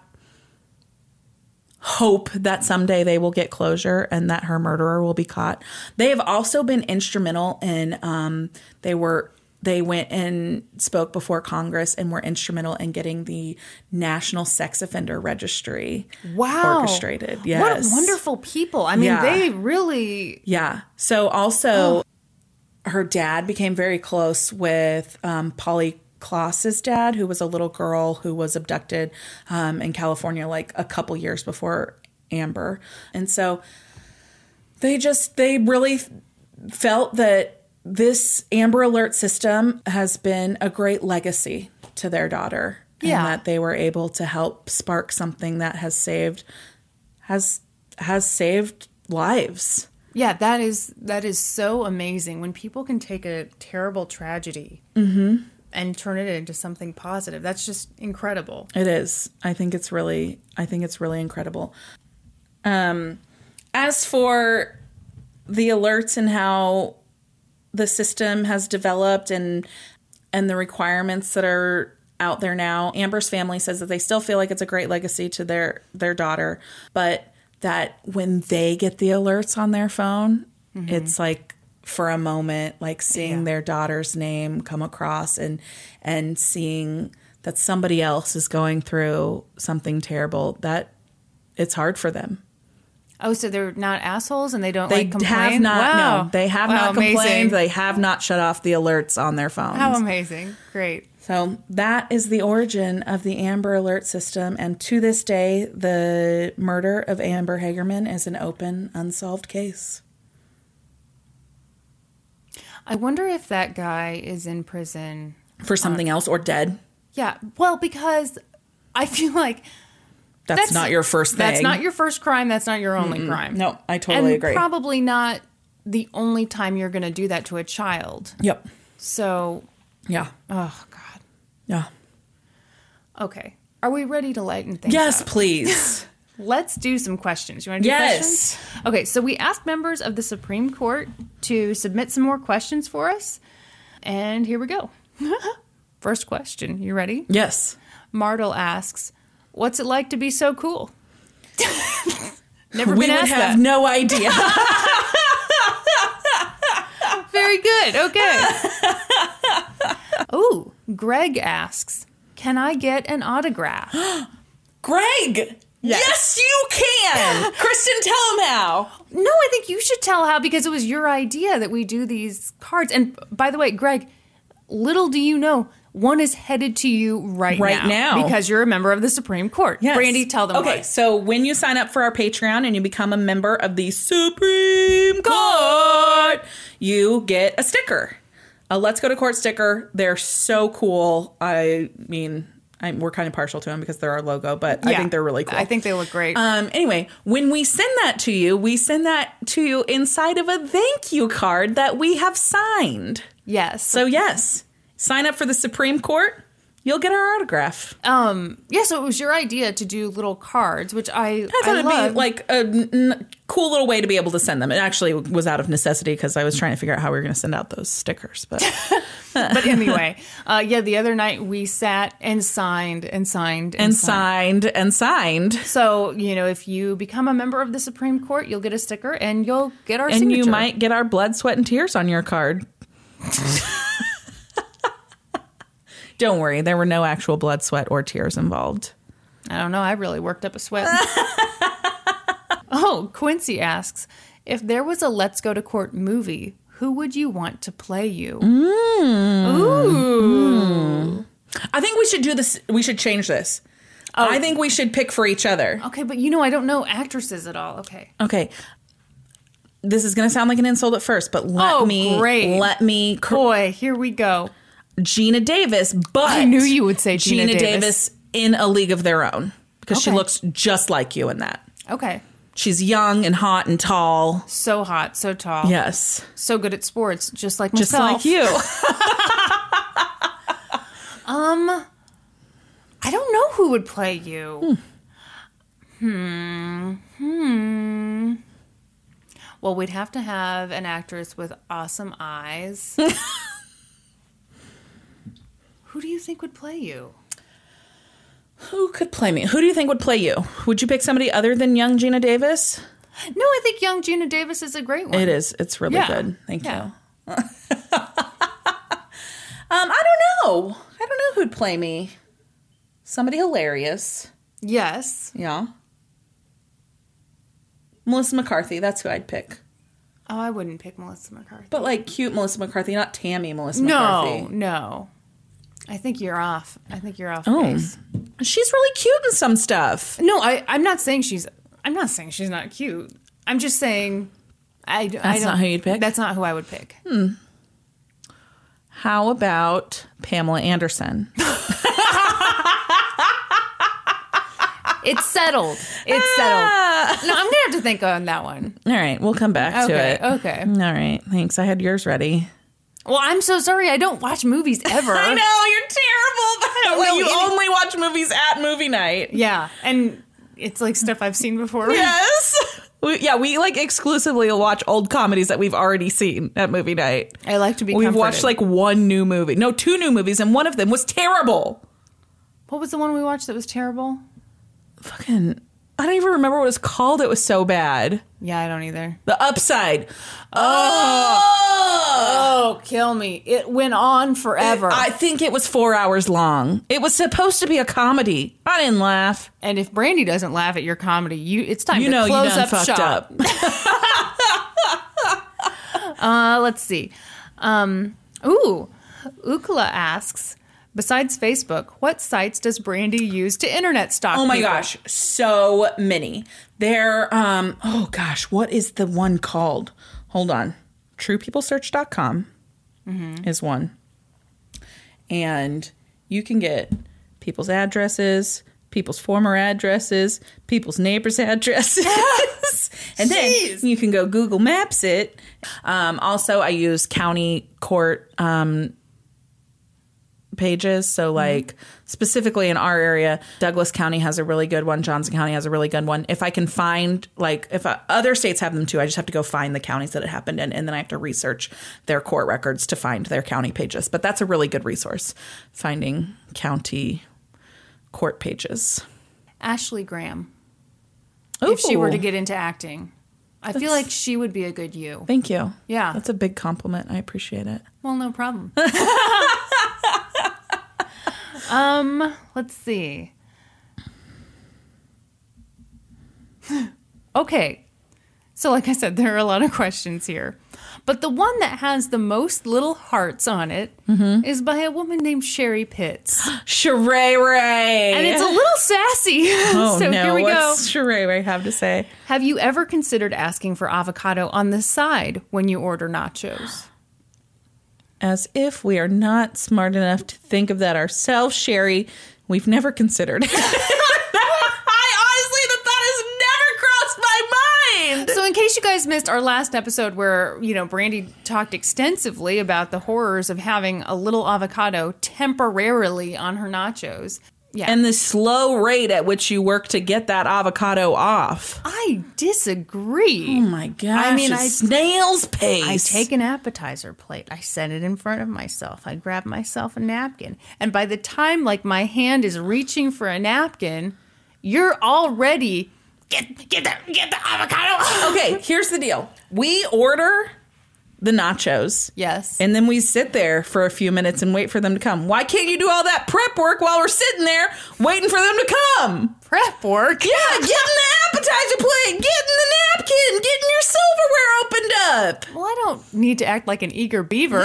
hope that someday they will get closure and that her murderer will be caught. They have also been instrumental in um, they were They went and spoke before Congress and were instrumental in getting the National Sex Offender Registry wow. orchestrated. Yes. What wonderful people. I mean, yeah. they really... Yeah. So also, oh. her dad became very close with um, Polly Klaas's dad, who was a little girl who was abducted um, in California like a couple years before Amber. And so they just, they really felt that this Amber Alert system has been a great legacy to their daughter. Yeah. And that they were able to help spark something that has saved, has, has saved lives. Yeah, that is that is so amazing when people can take a terrible tragedy Mm-hmm. and turn it into something positive. That's just incredible. It is. I think it's really, I think it's really incredible. Um, as for the alerts and how the system has developed and and the requirements that are out there now, Amber's family says that they still feel like it's a great legacy to their their daughter, but that when they get the alerts on their phone, mm-hmm. it's like for a moment, like seeing yeah. their daughter's name come across and and seeing that somebody else is going through something terrible, that it's hard for them. Oh, so they're not assholes and they don't they like complain? Have not, wow. No, they have wow, not complained. Amazing. They have not shut off the alerts on their phones. How amazing. Great. So that is the origin of the Amber Alert system. And to this day, the murder of Amber Hagerman is an open, unsolved case. I wonder if that guy is in prison. For something uh, else or dead. Yeah. Well, because I feel like... That's, that's not your first thing. That's not your first crime. That's not your only Mm-mm. crime. No, I totally and agree. Probably not the only time you're going to do that to a child. Yep. So... Yeah. Oh, God. Yeah. Okay. Are we ready to lighten things yes, up? Yes, please. Let's do some questions. You want to do yes. questions? Okay, so we asked members of the Supreme Court to submit some more questions for us. And here we go. First question. You ready? Yes. Martel asks, what's it like to be so cool? Never we been would asked have that. no idea. Very good. Okay. Oh, Greg asks, can I get an autograph? Greg! Yes. yes, you can! Kristen, tell him how. No, I think you should tell how because it was your idea that we do these cards. And by the way, Greg, little do you know, one is headed to you right, right now. now. Because you're a member of the Supreme Court. Yes. Brandy, tell them Okay, why. so when you sign up for our Patreon and you become a member of the Supreme Court, you get a sticker. A Let's Go to Court sticker. They're so cool. I mean, I'm, we're kind of partial to them because they're our logo, but yeah, I think they're really cool. I think they look great. Um, anyway, when we send that to you, we send that to you inside of a thank you card that we have signed. Yes. So yes, sign up for the Supreme Court. You'll get our autograph. Um, yeah, so it was your idea to do little cards, which I, I thought I it'd love. be like a n- cool little way to be able to send them. It actually was out of necessity because I was trying to figure out how we were going to send out those stickers. But but anyway, uh, yeah, the other night we sat and signed and signed and, and signed. signed and signed. So, you know, if you become a member of the Supreme Court, you'll get a sticker and you'll get our and signature. And you might get our blood, sweat, and tears on your card. Don't worry, there were no actual blood, sweat, or tears involved. I don't know. I really worked up a sweat. Oh, Quincy asks, if there was a Let's Go to Court movie, who would you want to play you? Mm. Ooh. Mm. I think we should do this. We should change this. Oh. I think we should pick for each other. Okay, but you know, I don't know actresses at all. Okay. Okay. This is going to sound like an insult at first, but let oh, me, great. let me. Cr- Boy, here we go. Gina Davis, but I knew you would say Gina, Gina Davis. Davis in A League of Their Own because Okay. she looks just like you in that. Okay. She's young and hot and tall. So hot, so tall. Yes. So good at sports, just like Just myself. like you. um, I don't know who would play you. Hmm. Hmm. Well, we'd have to have an actress with awesome eyes. Who do you think would play you? Who could play me? Who do you think would play you? Would you pick somebody other than young Gina Davis? No, I think young Gina Davis is a great one. It is. It's really yeah. good. Thank yeah. you. um, I don't know. I don't know who'd play me. Somebody hilarious. Yes. Yeah. Melissa McCarthy. That's who I'd pick. Oh, I wouldn't pick Melissa McCarthy. But like cute Melissa McCarthy, not Tammy Melissa no, McCarthy. no. I think you're off. I think you're off Oh. base. She's really cute in some stuff. No, I, I'm not saying she's. I'm not saying she's not cute. I'm just saying. I. That's I don't, not who you'd pick? That's not who I would pick. Hmm. How about Pamela Anderson? It's settled. It's settled. No, I'm gonna have to think on that one. All right, we'll come back to Okay, it. okay. All right, thanks. I had yours ready. Well, I'm so sorry. I don't watch movies ever. I know, you're terrible. know You any- only watch movies at movie night. Yeah, and it's like stuff I've seen before. Yes. We, yeah, we like exclusively watch old comedies that we've already seen at movie night. I like to be. We've comforted. watched like one new movie. No, two new movies, and one of them was terrible. What was the one we watched that was terrible? Fucking, I don't even remember what it was called. It was so bad. Yeah, I don't either. The Upside. Oh, Oh, kill me! It went on forever. I think it was four hours long. It was supposed to be a comedy. I didn't laugh. and if Brandy doesn't laugh at your comedy, you it's time You to know you close done up fucked shop. up. Uh, let's see. Um, ooh, Ukla asks, besides Facebook, what sites does Brandy use to internet stalk Oh my people? gosh, so many. There, um, oh gosh, what is the one called? Hold on. true people search dot com mm-hmm. is one. And you can get people's addresses, people's former addresses, people's neighbors' addresses. And then Jeez. you can go Google Maps it. Um, also, I use county court um, pages. So, like, specifically in our area, Douglas County has a really good one. Johnson County has a really good one. If I can find, like, if I, other states have them too, I just have to go find the counties that it happened in, and then I have to research their court records to find their county pages. But that's a really good resource, finding county court pages. Ashley Graham. Ooh. If she were to get into acting, I feel like she would be a good you. Thank you. Yeah. That's a big compliment. I appreciate it. Well, no problem. um, let's see. Okay. So like I said, there are a lot of questions here. But the one that has the most little hearts on it mm-hmm. is by a woman named Sherry Pitts. Sheree Ray. And it's a little sassy. Oh, so no. here we What's go. Sheree Ray have to say? Have you ever considered asking for avocado on the side when you order nachos? As if we are not smart enough to think of that ourselves, Sherry. We've never considered it. I honestly, the thought has never crossed my mind. So in case you guys missed our last episode where, you know, Brandy talked extensively about the horrors of having a little avocado temporarily on her nachos. Yeah. And the slow rate at which you work to get that avocado off. I disagree. Oh my gosh. I mean, a I- snail's pace. I take an appetizer plate. I set it in front of myself. I grab myself a napkin. And by the time, like, my hand is reaching for a napkin, you're already... Get, get, the, get the avocado. Okay, here's the deal. We order the nachos. Yes. And then we sit there for a few minutes and wait for them to come. Why can't you do all that prep work while we're sitting there waiting for them to come? Prep work? Yeah, getting the appetizer plate, getting the napkin, getting your silverware opened up. Well, I don't need to act like an eager beaver.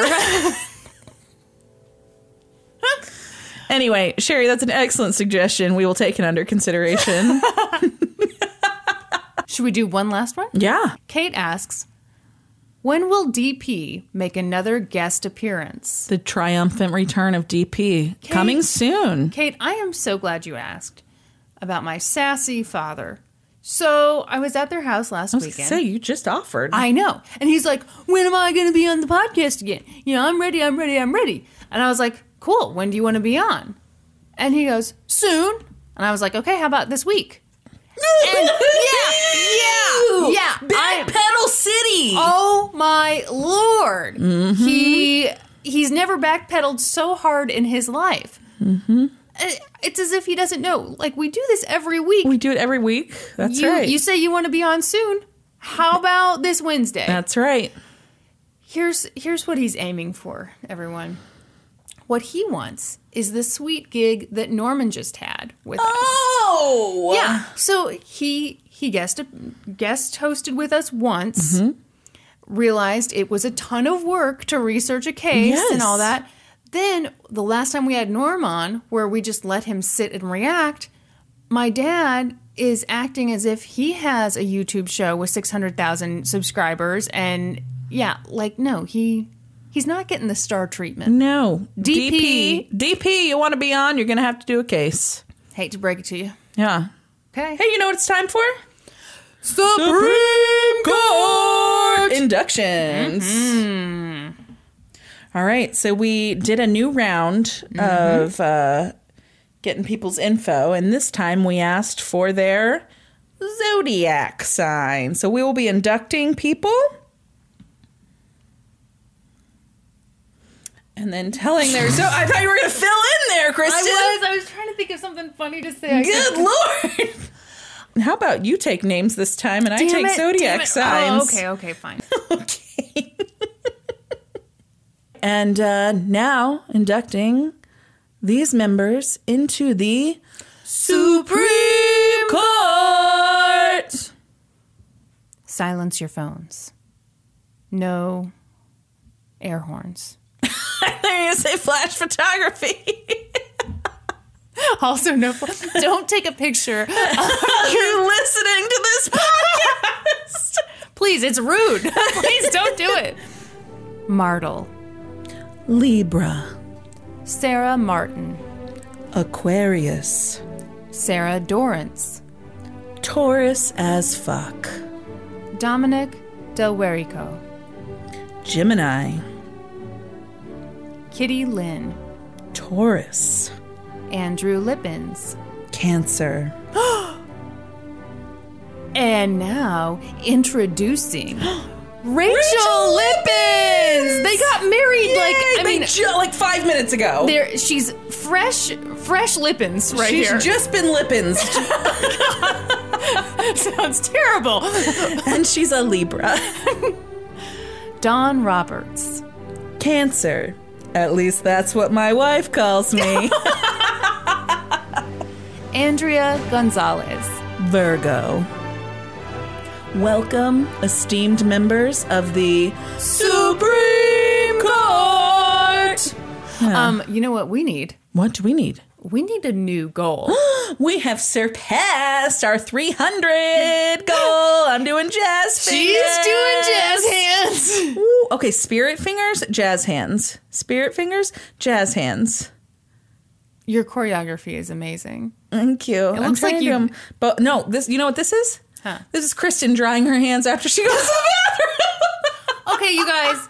Anyway, Sherry, that's an excellent suggestion. We will take it under consideration. Should we do one last one? Yeah. Kate asks, when will D P make another guest appearance? The triumphant return of D P. Coming soon. Kate, I am so glad you asked about my sassy father. So I was at their house last I was weekend. gonna say, you just offered. I know. And he's like, when am I going to be on the podcast again? You know, I'm ready, I'm ready, I'm ready. And I was like, cool, when do you want to be on? And he goes, soon. And I was like, okay, how about this week? And yeah, yeah, yeah. I- Backpedal City. Oh my Lord. Mm-hmm. He he's never backpedaled so hard in his life. Mm-hmm. It's as if he doesn't know. Like, we do this every week. We do it every week. That's you, right. You say you want to be on soon. How about this Wednesday? That's right. Here's here's what he's aiming for, everyone. What he wants is the sweet gig that Norman just had with us. Oh! Yeah. So he he guest guest hosted with us once. Mm-hmm. realized it was a ton of work to research a case Yes. and all that. Then the last time we had Norm on, where we just let him sit and react, my dad is acting as if he has a YouTube show with six hundred thousand subscribers. And yeah, like, no, he he's not getting the star treatment. No. D P. D P, you want to be on, you're going to have to do a case. Hate to break it to you. Yeah. Okay. Hey, you know what it's time for? Supreme Court inductions. Mm-hmm. All right, so we did a new round Mm-hmm. of uh, getting people's info, and this time we asked for their zodiac sign. So we will be inducting people and then telling their. So I thought you were going to fill in there, Kristen. I was. I was trying to think of something funny to say. I Good couldn't. Lord. How about you take names this time and I Damn take it, zodiac damn it. signs? Oh, okay, okay, fine. Okay. And uh, now inducting these members into the Supreme Court. Silence your phones. No air horns. There you say flash photography. Also, no. Don't take a picture. Of You're listening to this podcast. Please, it's rude. Please don't do it. Martel. Libra. Sarah Martin. Aquarius. Sarah Dorrance. Taurus as fuck. Dominic Del Huerico. Gemini. Kitty Lynn. Taurus. Andrew Lippins. Cancer. And now, introducing Rachel, Rachel Lippins! They got married, Yay, like, I they mean, ju- like five minutes ago. there. she's fresh, fresh Lippins right She's here. just been Lippins. Sounds terrible. And she's a Libra. Dawn Roberts. Cancer. At least that's what my wife calls me. Andrea Gonzalez. Virgo. Welcome, esteemed members of the Supreme Court. Yeah. Um, you know what we need? What do we need? We need a new goal. We have surpassed our three hundred goal. I'm doing jazz fingers. She's doing jazz hands. Ooh, okay, spirit fingers, jazz hands. Spirit fingers, jazz hands. Your choreography is amazing. Thank you. It looks like you- But no, this. You know what this is? Huh. This is Kristen drying her hands after she goes to the bathroom. Okay, you guys.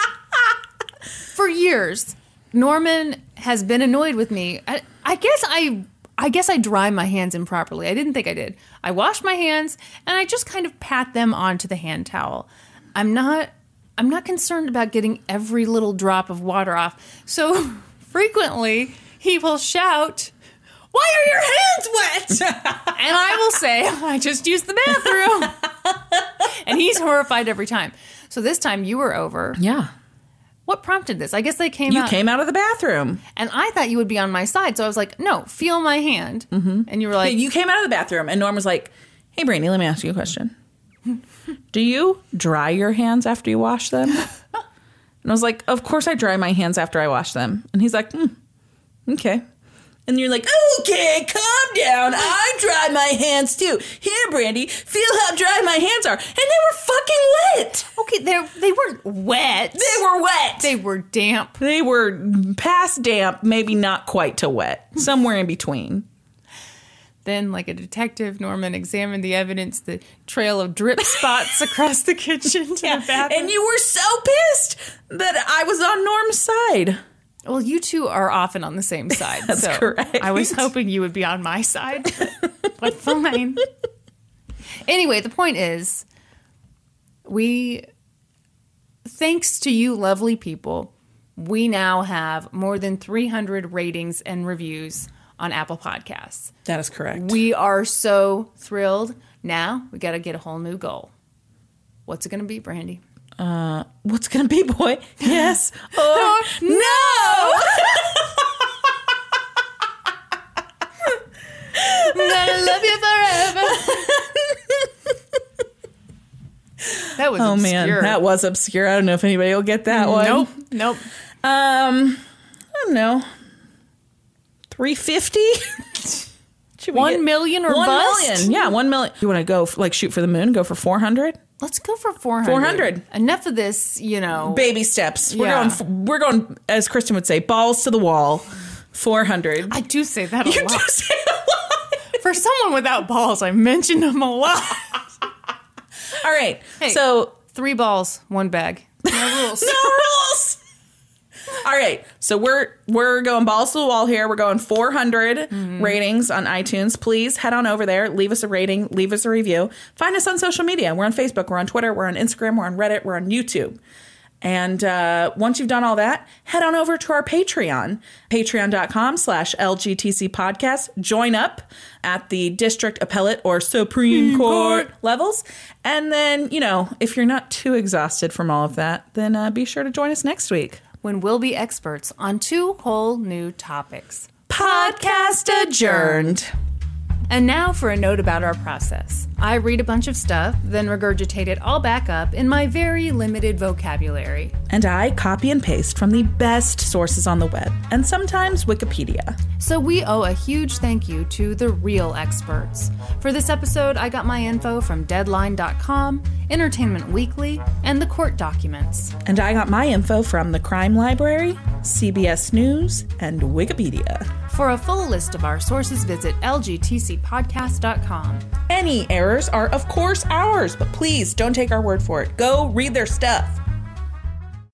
For years, Norman has been annoyed with me. I, I guess I I guess I dry my hands improperly. I didn't think I did. I wash my hands and I just kind of pat them onto the hand towel. I'm not I'm not concerned about getting every little drop of water off. So frequently he will shout, "Why are your hands wet?" And I will say, "I just used the bathroom." And he's horrified every time. So this time you were over. Yeah. What prompted this? I guess they came You out. came out of the bathroom. And I thought you would be on my side. So I was like, no, feel my hand. Mm-hmm. And you were like, You came out of the bathroom, and Norm was like, "Hey, Brandy, let me ask you a question. Do you dry your hands after you wash them?" And I was like, "Of course I dry my hands after I wash them." And he's like, hmm, okay. And you're like, "Okay, calm down. I dry my hands too. Here, Brandy, feel how dry my hands are." And they were fucking wet. okay, they they weren't wet. They were wet. They were damp. They were past damp, maybe not quite to wet. Somewhere in between. Then, like a detective, Norman examined the evidence, the trail of drip spots across the kitchen to the bathroom. And you were so pissed that I was on Norm's side. Well, you two are often on the same side. That's so correct. I was hoping you would be on my side, but, but fine. Anyway, the point is, we, thanks to you lovely people, we now have more than three hundred ratings and reviews on Apple Podcasts. That is correct. We are so thrilled. Now we got to get a whole new goal. What's it going to be, Brandy? Uh, what's it gonna be, boy? Yes or no? I'm gonna love you forever. That was was Oh, obscure. man. That was obscure. I don't know if anybody will get that one. Nope. Nope. Um, I don't know. three fifty? One million or One bust? million. Yeah, one million. You want to go, like, shoot for the moon? Go for four hundred? Let's go for four hundred. four hundred. Enough of this, you know. Baby steps. We're Yeah. going, we're going, as Kristen would say, balls to the wall. four hundred. I do say that a You lot. do say a lot. For someone without balls, I mention them a lot. All right. Hey, So, three balls, one bag. No rules. no rules. All right. So we're we're going balls to the wall here. We're going four hundred Mm-hmm. ratings on iTunes. Please head on over there. Leave us a rating. Leave us a review. Find us on social media. We're on Facebook. We're on Twitter. We're on Instagram. We're on Reddit. We're on YouTube. And uh, once you've done all that, head on over to our Patreon, patreon.com slash LGTC podcast. Join up at the district appellate or Supreme Court levels. And then, you know, if you're not too exhausted from all of that, then uh, be sure to join us next week. When we'll be experts on two whole new topics. Podcast adjourned. And now for a note about our process. I read a bunch of stuff, then regurgitate it all back up in my very limited vocabulary. And I copy and paste from the best sources on the web, and sometimes Wikipedia. So we owe a huge thank you to the real experts. For this episode, I got my info from Deadline dot com, Entertainment Weekly, and the court documents. And I got my info from the Crime Library, C B S News, and Wikipedia. For a full list of our sources, visit L G T C podcast dot com. Any errors are, of course, ours, but please don't take our word for it. Go read their stuff.